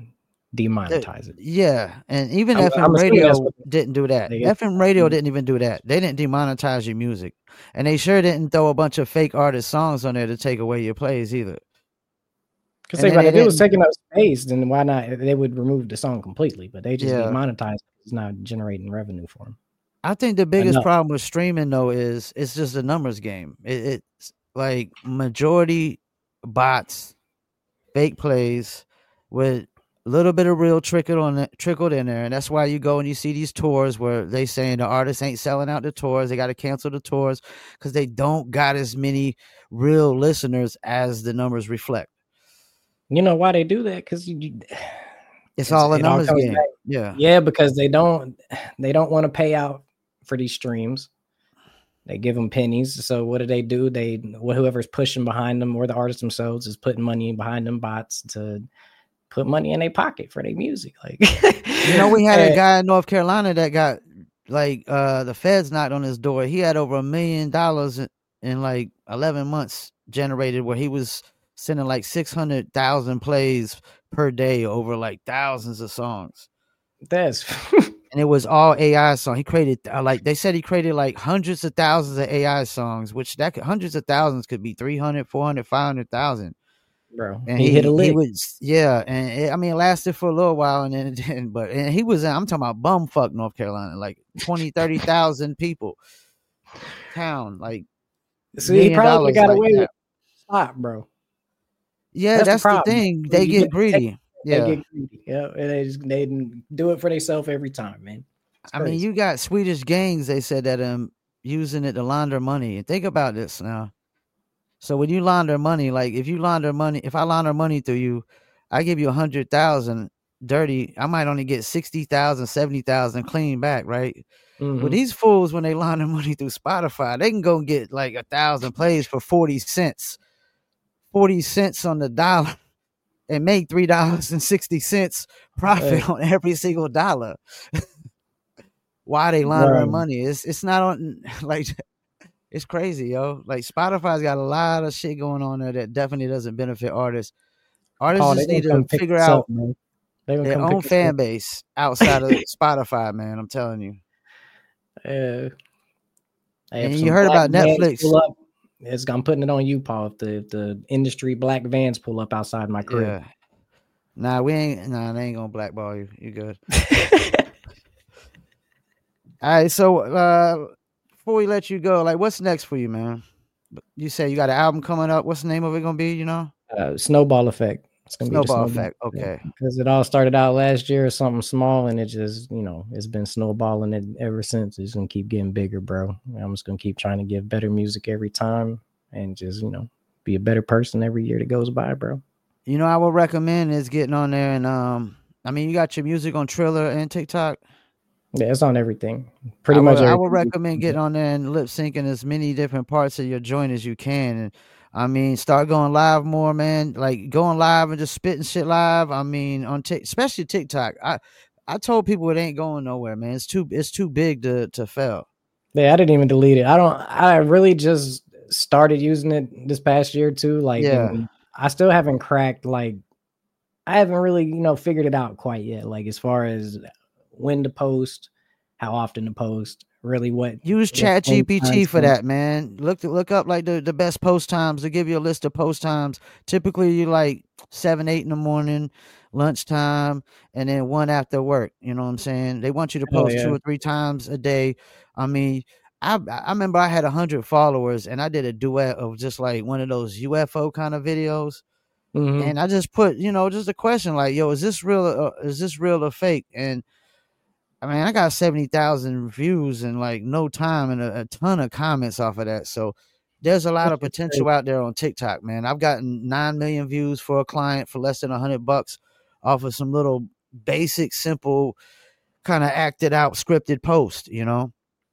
demonetize it. Yeah, and even I'm, F M I'm radio didn't do that. they- F M radio didn't even do that. They didn't demonetize your music, and they sure didn't throw a bunch of fake artist songs on there to take away your plays either. Because if it was taking up space, then why not? They would remove the song completely, but they just Yeah. demonetize. It's not generating revenue for them. I think the biggest Enough. problem with streaming though is it's just a numbers game. It, it's like majority bots, fake plays with a little bit of real trickled on it, trickled in there, and that's why you go and you see these tours where they saying the artists ain't selling out the tours. They got to cancel the tours because they don't got as many real listeners as the numbers reflect. You know why they do that? Because you. It's, it's all a numbers game. Back. Yeah, yeah, because they don't they don't want to pay out for these streams. They give them pennies. So what do they do? They whoever's pushing behind them, or the artists themselves, is putting money behind them bots to put money in their pocket for their music. Like, you know, we had a guy in North Carolina that got like uh the feds knocked on his door. He had over a million dollars in, in like eleven months generated, where he was sending like six hundred thousand plays per day over like thousands of songs. That's and it was all A I songs. He created uh, like they said he created like hundreds of thousands of A I songs, which that could, hundreds of thousands could be three hundred, four hundred, five hundred thousand. Bro, and he, he hit a lick. He was, yeah, and it, I mean, it lasted for a little while, and then, and, but and he was, I'm talking about bumfuck North Carolina, like twenty, thirty thousand people, town, like. So he probably got like away that. with stop, bro. Yeah, that's, that's the, the thing. They you get greedy. Take, yeah, they get greedy. Yeah, and they just they do it for themselves every time, man. I mean, you got Swedish gangs. They said that um using it to launder money. And think about this now. So when you launder money, like if you launder money, if I launder money through you, I give you a hundred thousand dirty. I might only get sixty thousand, seventy thousand clean back, right? Mm-hmm. But these fools, when they launder money through Spotify, they can go and get like a thousand plays for forty cents. forty cents on the dollar and make three dollars and sixty cents profit hey. on every single dollar. Why they laundering right. money? It's it's not on like it's crazy, yo. Like Spotify's got a lot of shit going on there that definitely doesn't benefit artists. Artists oh, just need to figure out up, their own fan up. base outside of Spotify, man. I'm telling you. Uh, and you heard about Netflix. It's, I'm putting it on you, Paul. If the, if the industry black vans pull up outside my crib. Yeah. Nah, we ain't. Nah, they ain't gonna blackball you. You good? All right. So uh, before we let you go, like, what's next for you, man? You say you got an album coming up. What's the name of it gonna be? You know? Uh, Snowball Effect. It's gonna snowball be Effect. Snowball. Okay. Because it all started out last year as something small, and it just, you know, it's been snowballing it ever since. It's gonna keep getting bigger, bro. I'm just gonna keep trying to give better music every time, and just, you know, be a better person every year that goes by, bro. You know, I would recommend is getting on there, and um, I mean, you got your music on Triller and TikTok. Yeah, it's on everything. Pretty I much. Would, everything. I would recommend getting on there and lip syncing as many different parts of your joint as you can, and I mean, start going live more, man. Like going live and just spitting shit live. I mean, on t- especially TikTok. I I told people it ain't going nowhere, man. It's too it's too big to to fail. Yeah, I didn't even delete it. I don't. I really just started using it this past year too. Like, yeah. I still haven't cracked. Like, I haven't really, you know, figured it out quite yet. Like, as far as when to post, how often to post. Really, what use Chat G P T for that, man. Look look up like the, the best post times. To give you a list of post times. Typically, you like seven, eight in the morning, lunchtime, and then one after work. You know what I'm saying? They want you to post oh, yeah. two or three times a day. I mean, I I remember I had a hundred followers, and I did a duet of just like one of those U F O kind of videos, mm-hmm. and I just put, you know, just a question like, "Yo, is this real? Or, is this real or fake?" And I mean, I got seventy thousand views in like no time and a, a ton of comments off of that. So there's a lot of potential out there on TikTok, man. I've gotten nine million views for a client for less than a hundred bucks off of some little basic, simple, kind of acted out, scripted post, you know?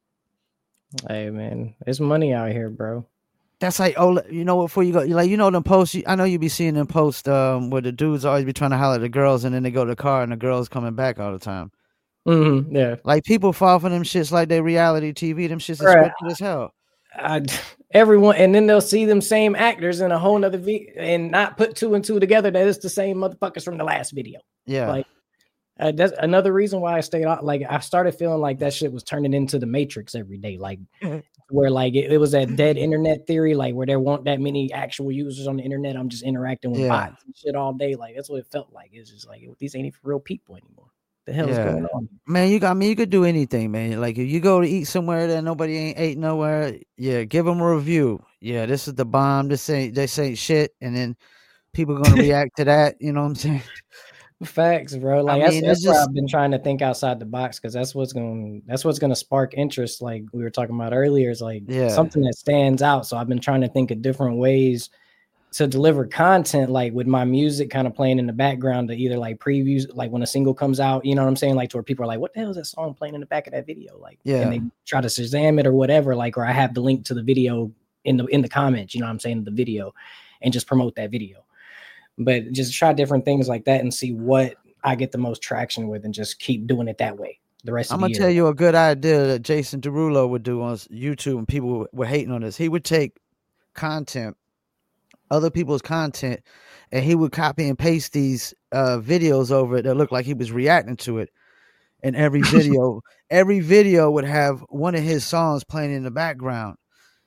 Hey, man, there's money out here, bro. That's like, oh, you know, before you go, like, you know, them posts, I know you be seeing them posts um, where the dudes always be trying to holler at the girls and then they go to the car and the girls coming back all the time. Mm-hmm, yeah, like people fall for them shits like they reality T V. Them shits is right. scripted as hell. I, everyone, and then they'll see them same actors in a whole nother video and not put two and two together that it's the same motherfuckers from the last video. Yeah, like Uh, that's another reason why I stayed out. Like I started feeling like that shit was turning into the Matrix every day. Like where like it, it was that dead internet theory, like where there weren't that many actual users on the internet. I'm just interacting with Yeah. bots and shit all day. Like that's what it felt like. It's just like these ain't even real people anymore. The hell is Yeah. going on? Man, you got I mean you could do anything, man. Like if you go to eat somewhere that nobody ain't ate nowhere, yeah, give them a review. Yeah, this is the bomb. This ain't this ain't shit, and then people gonna react to that. You know what I'm saying? Facts, bro. Like I that's mean, that's it's where just I've been trying to think outside the box because that's what's going that's what's gonna spark interest. Like we were talking about earlier, is like yeah, something that stands out. So I've been trying to think of different ways to deliver content, like with my music kind of playing in the background to either like previews, like when a single comes out, you know what I'm saying? Like to where people are like, what the hell is that song playing in the back of that video? Like, yeah. and they try to Shazam it or whatever, like, or I have the link to the video in the in the comments, you know what I'm saying, the video, and just promote that video. But just try different things like that and see what I get the most traction with and just keep doing it that way the rest I'm of the gonna year. tell you a good idea that Jason Derulo would do on YouTube, and people were hating on this. He would take content, other people's content, and he would copy and paste these uh, videos over it that looked like he was reacting to it. And every video, every video would have one of his songs playing in the background.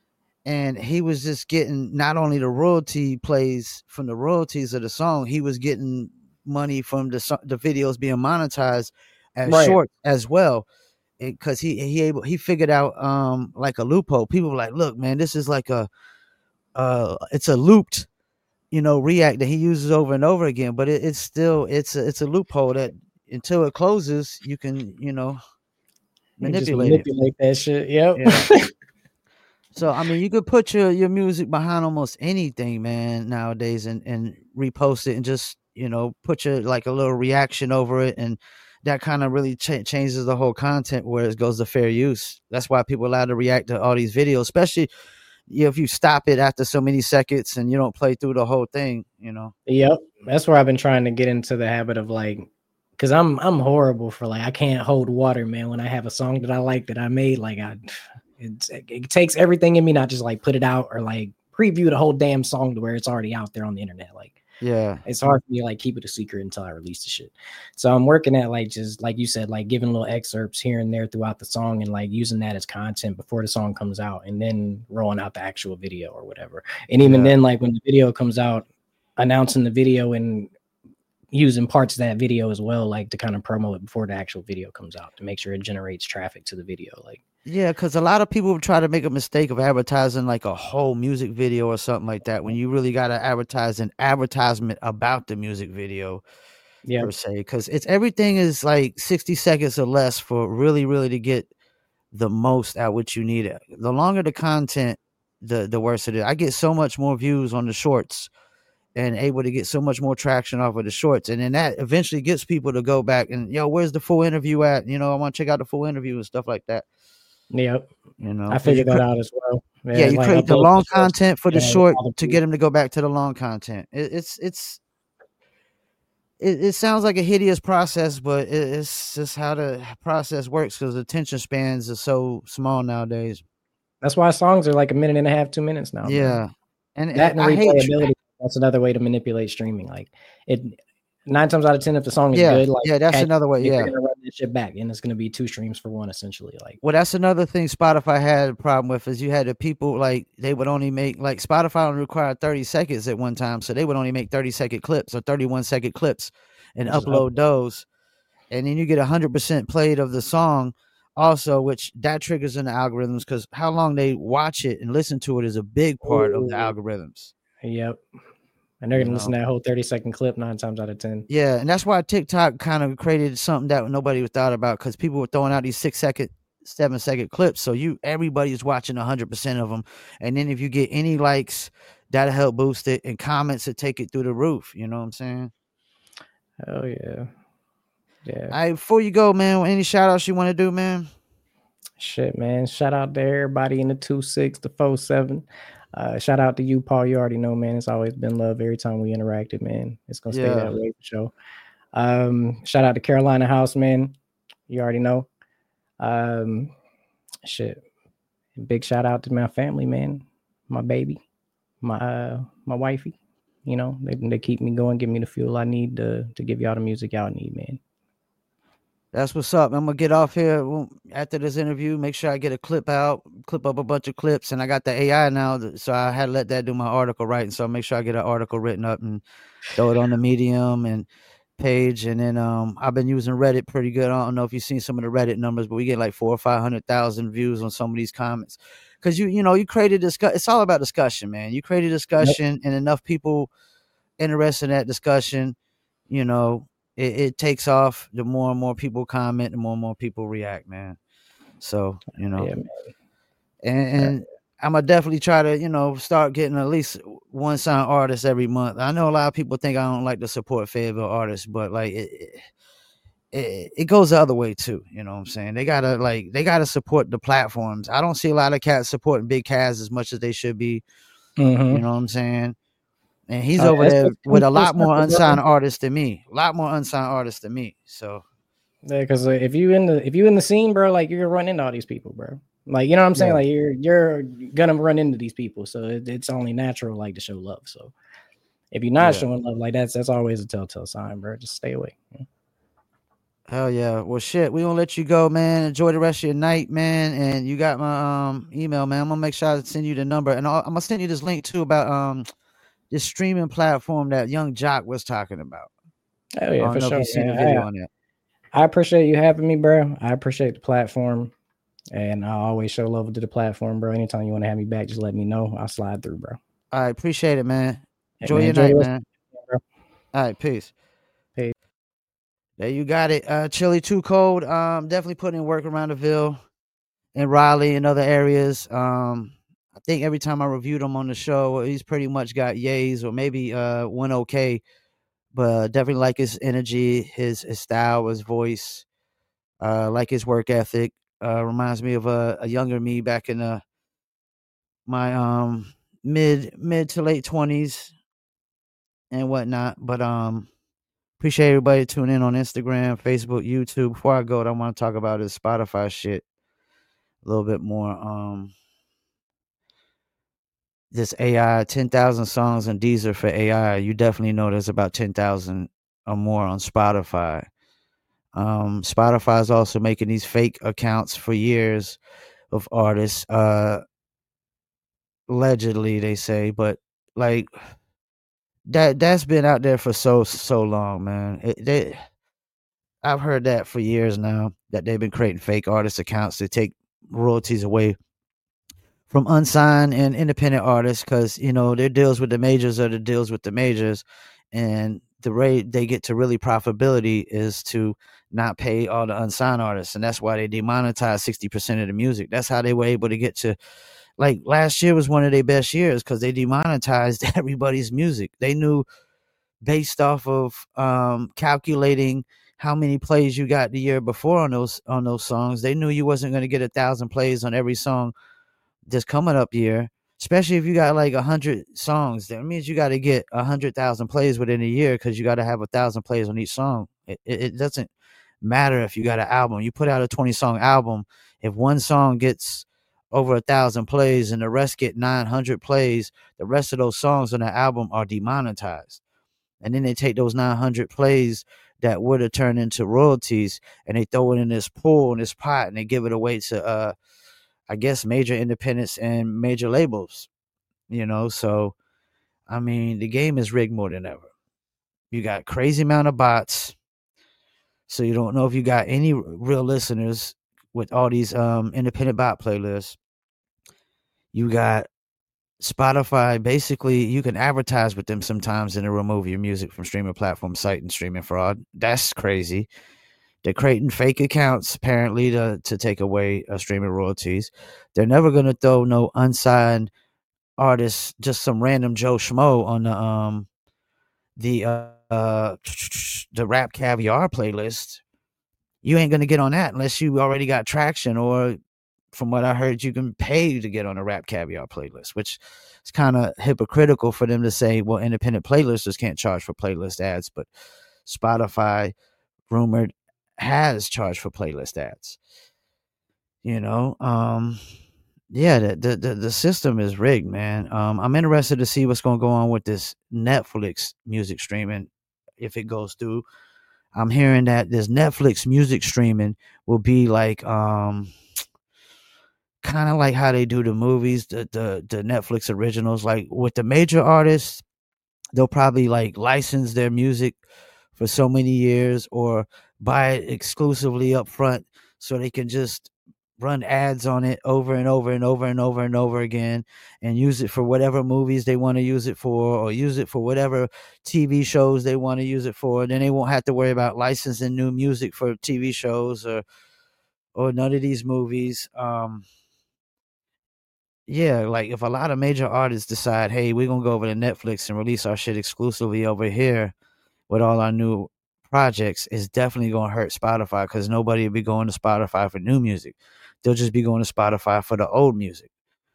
And he was just getting not only the royalty plays from the royalties of the song, he was getting money from the the videos being monetized as Right. short as well. Because he he able he figured out um like a loophole. People were like, look, man, this is like a uh it's a looped, you know, react that he uses over and over again. But it, it's still it's a it's a loophole that until it closes, you can, you know, manipulate, just manipulate it. That shit. Yep. Yeah. So I mean, you could put your, your music behind almost anything, man, nowadays, and, and repost it and just, you know, put your like a little reaction over it, and that kind of really ch- changes the whole content where it goes to fair use. That's why people are allowed to react to all these videos, especially you know, if you stop it after so many seconds and you don't play through the whole thing, you know. Yep, that's where I've been trying to get into the habit of like, because I'm I'm horrible for like I can't hold water, man. When I have a song that I like that I made, like I. It's, it takes everything in me, not just like put it out or like preview the whole damn song to where it's already out there on the internet. Like, yeah, it's hard for me to like keep it a secret until I release the shit. So I'm working at like just like you said, like giving little excerpts here and there throughout the song and like using that as content before the song comes out, and then rolling out the actual video or whatever. And even yeah. then, like when the video comes out, announcing the video and using parts of that video as well, like to kind of promo it before the actual video comes out to make sure it generates traffic to the video. Like, yeah, because a lot of people try to make a mistake of advertising like a whole music video or something like that when you really got to advertise an advertisement about the music video, yeah, per se. Because it's everything is like sixty seconds or less for really, really to get the most out what you need. The longer the content, the the worse it is. I get so much more views on the shorts and able to get so much more traction off of the shorts, and then that eventually gets people to go back and, yo, where's the full interview at? You know, I want to check out the full interview and stuff like that. Yep. You know, I figured that out as well. Yeah, yeah, you like create the long the content for the yeah, short the to get them to go back to the long content. It, it's it's it, it sounds like a hideous process, but it, it's just how the process works because attention spans are so small nowadays. That's why songs are like a minute and a half, two minutes now. Yeah, man. and that and I replayability. Hate... That's another way to manipulate streaming. Like it. Nine times out of ten, if the song is yeah, good, like yeah, that's another way. Yeah, you're gonna run this shit back, and it's gonna be two streams for one, essentially. Like, well, that's another thing Spotify had a problem with is you had the people like they would only make like Spotify only required thirty seconds at one time, so they would only make thirty second clips or thirty-one second clips and upload those, and then you get a hundred percent played of the song. Also, which that triggers in the algorithms because how long they watch it and listen to it is a big part Ooh. of the algorithms. Yep. And they're going to listen to that whole thirty second clip nine times out of ten. Yeah. And that's why TikTok kind of created something that nobody thought about because people were throwing out these six second, seven second clips. So you, everybody's watching one hundred percent of them. And then if you get any likes, that'll help boost it, and comments that take it through the roof. You know what I'm saying? Oh, yeah. Yeah. All right. Before you go, man, any shout outs you want to do, man? Shit, man. Shout out to everybody in the two six, the four seven. Uh, shout out to you, Paul. You already know, man. It's always been love every time we interacted, man. It's gonna stay yeah. that way for sure. Um, shout out to Carolina House, man. You already know. Um, shit. Big shout out to my family, man. My baby, my uh, my wifey. You know, they they keep me going, give me the fuel I need to to give y'all the music y'all need, man. That's what's up. I'm gonna get off here after this interview. Make sure I get a clip out, clip up a bunch of clips, and I got the A I now, so I had to let that do my article writing. So I'll make sure I get an article written up and throw it on the Medium and page. And then um, I've been using Reddit pretty good. I don't know if you've seen some of the Reddit numbers, but we get like four or five hundred thousand views on some of these comments because you you know you created discuss. It's all about discussion, man. You create a discussion, yep. and enough people interested in that discussion, you know. It, it takes off. The more and more people comment, the more and more people react, man. So, you know, yeah, and, and I'm gonna definitely try to, you know, start getting at least one signed artist every month. I know a lot of people think I don't like to support Fayetteville artists, but like it, it, it goes the other way too. You know what I'm saying? They gotta like they gotta support the platforms. I don't see a lot of cats supporting Big Kaz as much as they should be. Mm-hmm. You know what I'm saying? And he's uh, over there with a lot more unsigned artists than me. A lot more unsigned artists than me. So, yeah, because uh, if you in the if you in the scene, bro, like you're gonna run into all these people, bro. Like you know what I'm saying? Yeah. Like you're you're gonna run into these people. So it, it's only natural, like to show love. So if you're not yeah. showing love, like that's that's always a telltale sign, bro. Just stay away. Yeah. Hell yeah. Well, shit, we gonna let you go, man. Enjoy the rest of your night, man. And you got my um email, man. I'm gonna make sure I send you the number, and I'll, I'm gonna send you this link too about um. this streaming platform that Young Jock was talking about. Oh yeah, for sure. Seen the video I, on that. I appreciate you having me, bro. I appreciate the platform, and I always show love to the platform, bro. Anytime you want to have me back, just let me know. I'll slide through, bro. I appreciate it, man. Enjoy hey, man, your enjoy night, man. Bro. All right, peace. Peace. There you got it. Uh, Chili Too Cold. Um, definitely putting in work around the Ville, in Raleigh, and other areas. Um. I think every time I reviewed him on the show, he's pretty much got yays or maybe uh, one okay, but definitely like his energy, his, his style, his voice, uh, like his work ethic. Uh, reminds me of a, a younger me back in the, my um mid mid to late twenties and whatnot. But um, appreciate everybody tuning in on Instagram, Facebook, YouTube. Before I go, I want to talk about his Spotify shit a little bit more. Um. This A I, ten thousand songs on Deezer for A I. You definitely know there's about ten thousand or more on Spotify. Um, Spotify is also making these fake accounts for years of artists. Uh, allegedly, they say, but like that that's been out there for so so long, man. It, they, I've heard that for years now, that they've been creating fake artist accounts to take royalties away from unsigned and independent artists, because you know their deals with the majors are the deals with the majors, and the rate they get to really profitability is to not pay all the unsigned artists, and that's why they demonetize sixty percent of the music. That's how they were able to get to, like last year was one of their best years because they demonetized everybody's music. They knew based off of um, calculating how many plays you got the year before on those on those songs. They knew you wasn't going to get a thousand plays on every song this coming up year, especially if you got like a hundred songs. That means you got to get a hundred thousand plays within a year because you got to have a thousand plays on each song. It, it, it doesn't matter if you got an album. You put out a twenty song album. If one song gets over a thousand plays and the rest get nine hundred plays, the rest of those songs on the album are demonetized. And then they take those nine hundred plays that would have turned into royalties and they throw it in this pool, in this pot, and they give it away to, uh, I guess, major independents and major labels, you know? So, I mean, the game is rigged more than ever. You got crazy amount of bots. So you don't know if you got any real listeners with all these um, independent bot playlists. You got Spotify. Basically, you can advertise with them sometimes and they remove your music from streaming platform site and streaming fraud. That's crazy. They're creating fake accounts, apparently, to, to take away uh, streaming royalties. They're never going to throw no unsigned artists, just some random Joe Schmo on the um the uh, uh the Rap Caviar playlist. You ain't going to get on that unless you already got traction, or from what I heard, you can pay to get on a Rap Caviar playlist, which is kind of hypocritical for them to say, well, independent playlisters can't charge for playlist ads, but Spotify rumored has charged for playlist ads. You know, um, yeah, the, the the the system is rigged, man. Um, I'm interested to see what's going to go on with this Netflix music streaming if it goes through. I'm hearing that this Netflix music streaming will be like um kind of like how they do the movies, the, the the Netflix originals. Like with the major artists, they'll probably like license their music for so many years or buy it exclusively up front so they can just run ads on it over and over and over and over and over again and use it for whatever movies they want to use it for, or use it for whatever T V shows they want to use it for. Then they won't have to worry about licensing new music for T V shows or or none of these movies. Um yeah, like if a lot of major artists decide, hey, we're gonna go over to Netflix and release our shit exclusively over here with all our new projects, it's definitely gonna hurt Spotify because nobody will be going to Spotify for new music. They'll just be going to Spotify for the old music.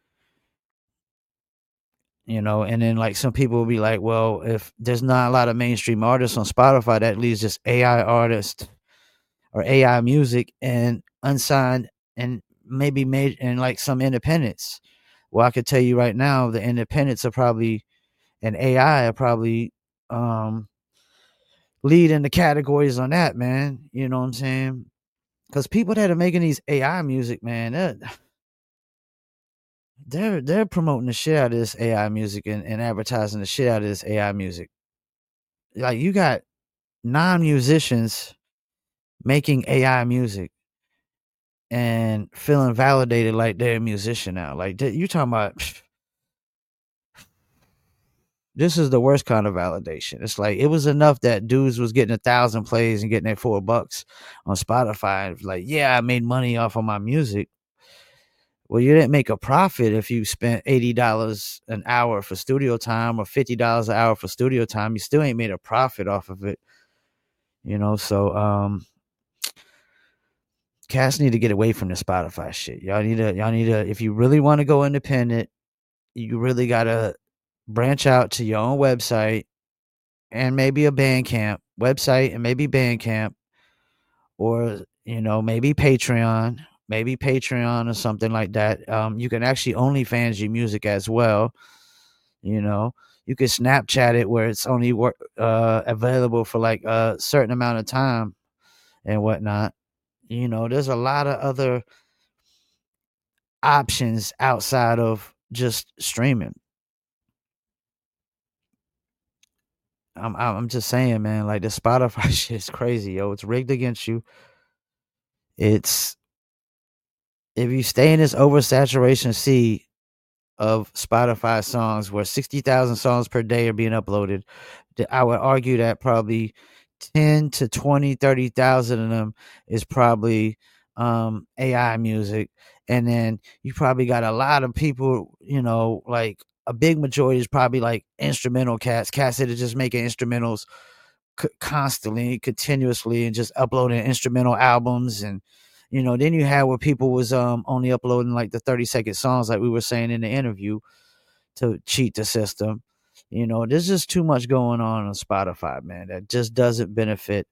You know, and then like some people will be like, well, if there's not a lot of mainstream artists on Spotify, that leaves just A I artists or A I music and unsigned and maybe made and like some independents. Well, I could tell you right now, the independents are probably and A I are probably um lead in the categories on that, man. You know what I'm saying? Because people that are making these A I music, man, they're they're, they're promoting the shit out of this A I music and, and advertising the shit out of this A I music. Like you got non-musicians making A I music and feeling validated like they're a musician now. Like you talking about this is the worst kind of validation. It's like it was enough that dudes was getting a thousand plays and getting their four bucks on Spotify. Like, yeah, I made money off of my music. Well, you didn't make a profit if you spent eighty dollars an hour for studio time or fifty dollars an hour for studio time. You still ain't made a profit off of it. You know, so um cats need to get away from the Spotify shit. Y'all need to y'all need to if you really want to go independent, you really gotta branch out to your own website and maybe a Bandcamp website and maybe Bandcamp or, you know, maybe Patreon, maybe Patreon or something like that. Um, you can actually OnlyFans your music as well. You know, you can Snapchat it where it's only work, uh, available for like a certain amount of time and whatnot. You know, there's a lot of other options outside of just streaming. I'm I'm just saying, man, like the Spotify shit is crazy, yo. It's rigged against you. It's if you stay in this oversaturation sea of Spotify songs where sixty thousand songs per day are being uploaded, I would argue that probably ten to twenty, thirty thousand of them is probably um, A I music. And then you probably got a lot of people, you know, like a big majority is probably like instrumental cats, cats that are just making instrumentals c- constantly, continuously, and just uploading instrumental albums. And, you know, then you had where people was um, only uploading like the thirty second songs, like we were saying in the interview, to cheat the system. You know, there's just too much going on on Spotify, man. That just doesn't benefit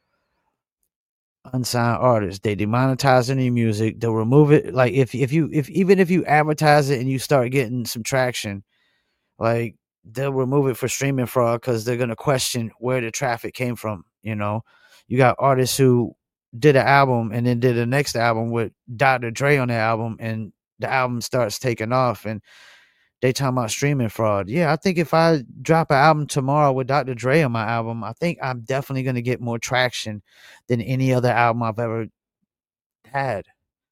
unsigned artists. They demonetizing your music. They'll remove it. Like if if you if even if you advertise it and you start getting some traction, like they'll remove it for streaming fraud because they're gonna question where the traffic came from. You know, you got artists who did an album and then did the next album with Doctor Dre on the album, and the album starts taking off, and they talking about streaming fraud. Yeah, I think if I drop an album tomorrow with Doctor Dre on my album, I think I'm definitely going to get more traction than any other album I've ever had,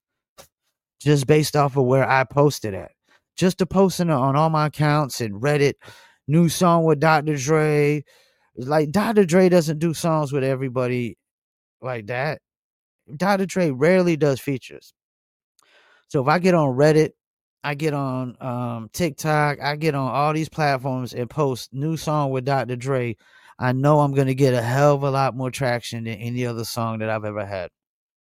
just based off of where I posted at. Just to posting it on all my accounts and Reddit, new song with Doctor Dre. Like Doctor Dre doesn't do songs with everybody like that. Doctor Dre rarely does features. So if I get on Reddit, I get on um, TikTok, I get on all these platforms and post new song with Doctor Dre, I know I'm going to get a hell of a lot more traction than any other song that I've ever had.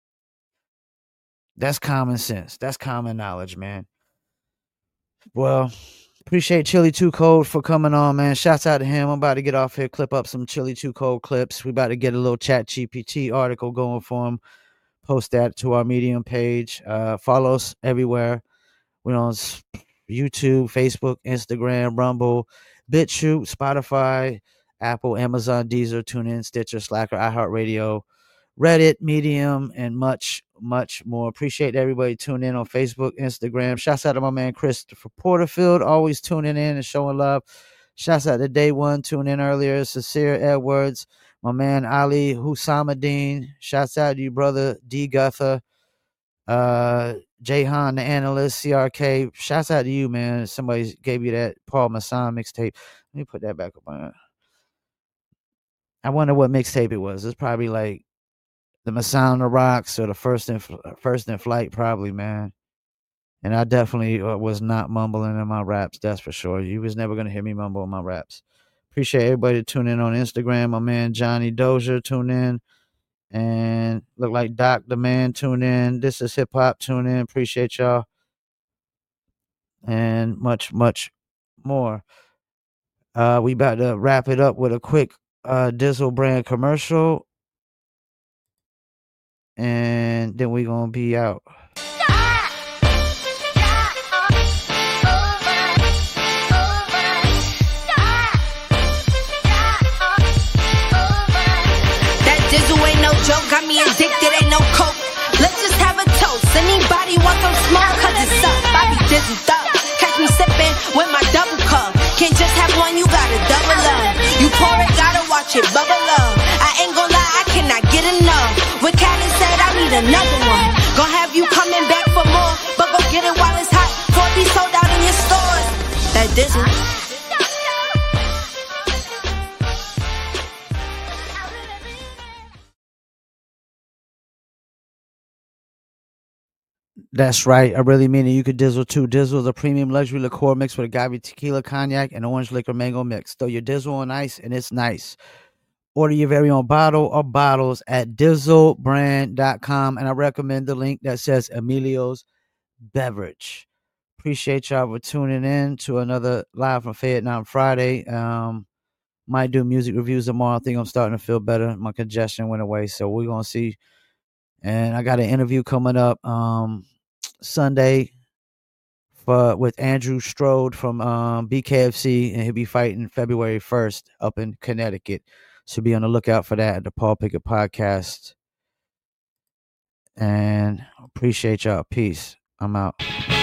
That's common sense. That's common knowledge, man. Well, appreciate Chili Too Cold for coming on, man. Shouts out to him. I'm about to get off here, clip up some Chili Too Cold clips. We about to get a little Chat G P T article going for him. Post that to our Medium page. Uh, follow us everywhere. We're on YouTube, Facebook, Instagram, Rumble, BitChute, Spotify, Apple, Amazon, Deezer, TuneIn, Stitcher, Slacker, iHeartRadio, Reddit, Medium, and much, much more. Appreciate everybody tuning in on Facebook, Instagram. Shouts out to my man Christopher Porterfield, always tuning in and showing love. Shouts out to Day One, tuning in earlier. Sincere Edwards, my man Ali Husamaddin. Shouts out to you, brother D. Guther. Uh, Jahan, the analyst, C R K. Shouts out to you, man. Somebody gave you that Paul Masson mixtape. Let me put that back up on. I wonder what mixtape it was. It's probably like the Masson on the Rocks or the First in First in Flight, probably, man. And I definitely uh, was not mumbling in my raps, that's for sure. You was never gonna hear me mumble in my raps. Appreciate everybody tuning in on Instagram. My man Johnny Dozier tune in, and look like Doc the Man tune in. This is Hip Hop tune in. Appreciate y'all, and much much more. Uh, we about to wrap it up with a quick uh, Dizzle brand commercial, and then we gonna be out. Joke got me addicted, ain't no coke. Let's just have a toast. Anybody want some smoke? Cause it's up. I be dizzled up. Catch me sipping with my double cup. Can't just have one, you gotta double up. You pour it, gotta watch it bubble up. I ain't gon' lie, I cannot get enough. When Callie said I need another one, gon' have you coming back for more. But go get it while it's hot, before it be sold out in your stores. That dizzle. That's right. I really mean it. You could Dizzle too. Dizzle is a premium luxury liqueur mixed with agave tequila, cognac, and orange liquor mango mix. Throw your Dizzle on ice, and it's nice. Order your very own bottle or bottles at dizzle brand dot com, and I recommend the link that says Emilio's Beverage. Appreciate y'all for tuning in to another Live from Vietnam Friday. Um, might do music reviews tomorrow. I think I'm starting to feel better. My congestion went away, so we're going to see. And I got an interview coming up um, Sunday for with Andrew Strode from um, B K F C, and he'll be fighting February first up in Connecticut. So be on the lookout for that at the Paul Pickett Podcast. And appreciate y'all. Peace. I'm out.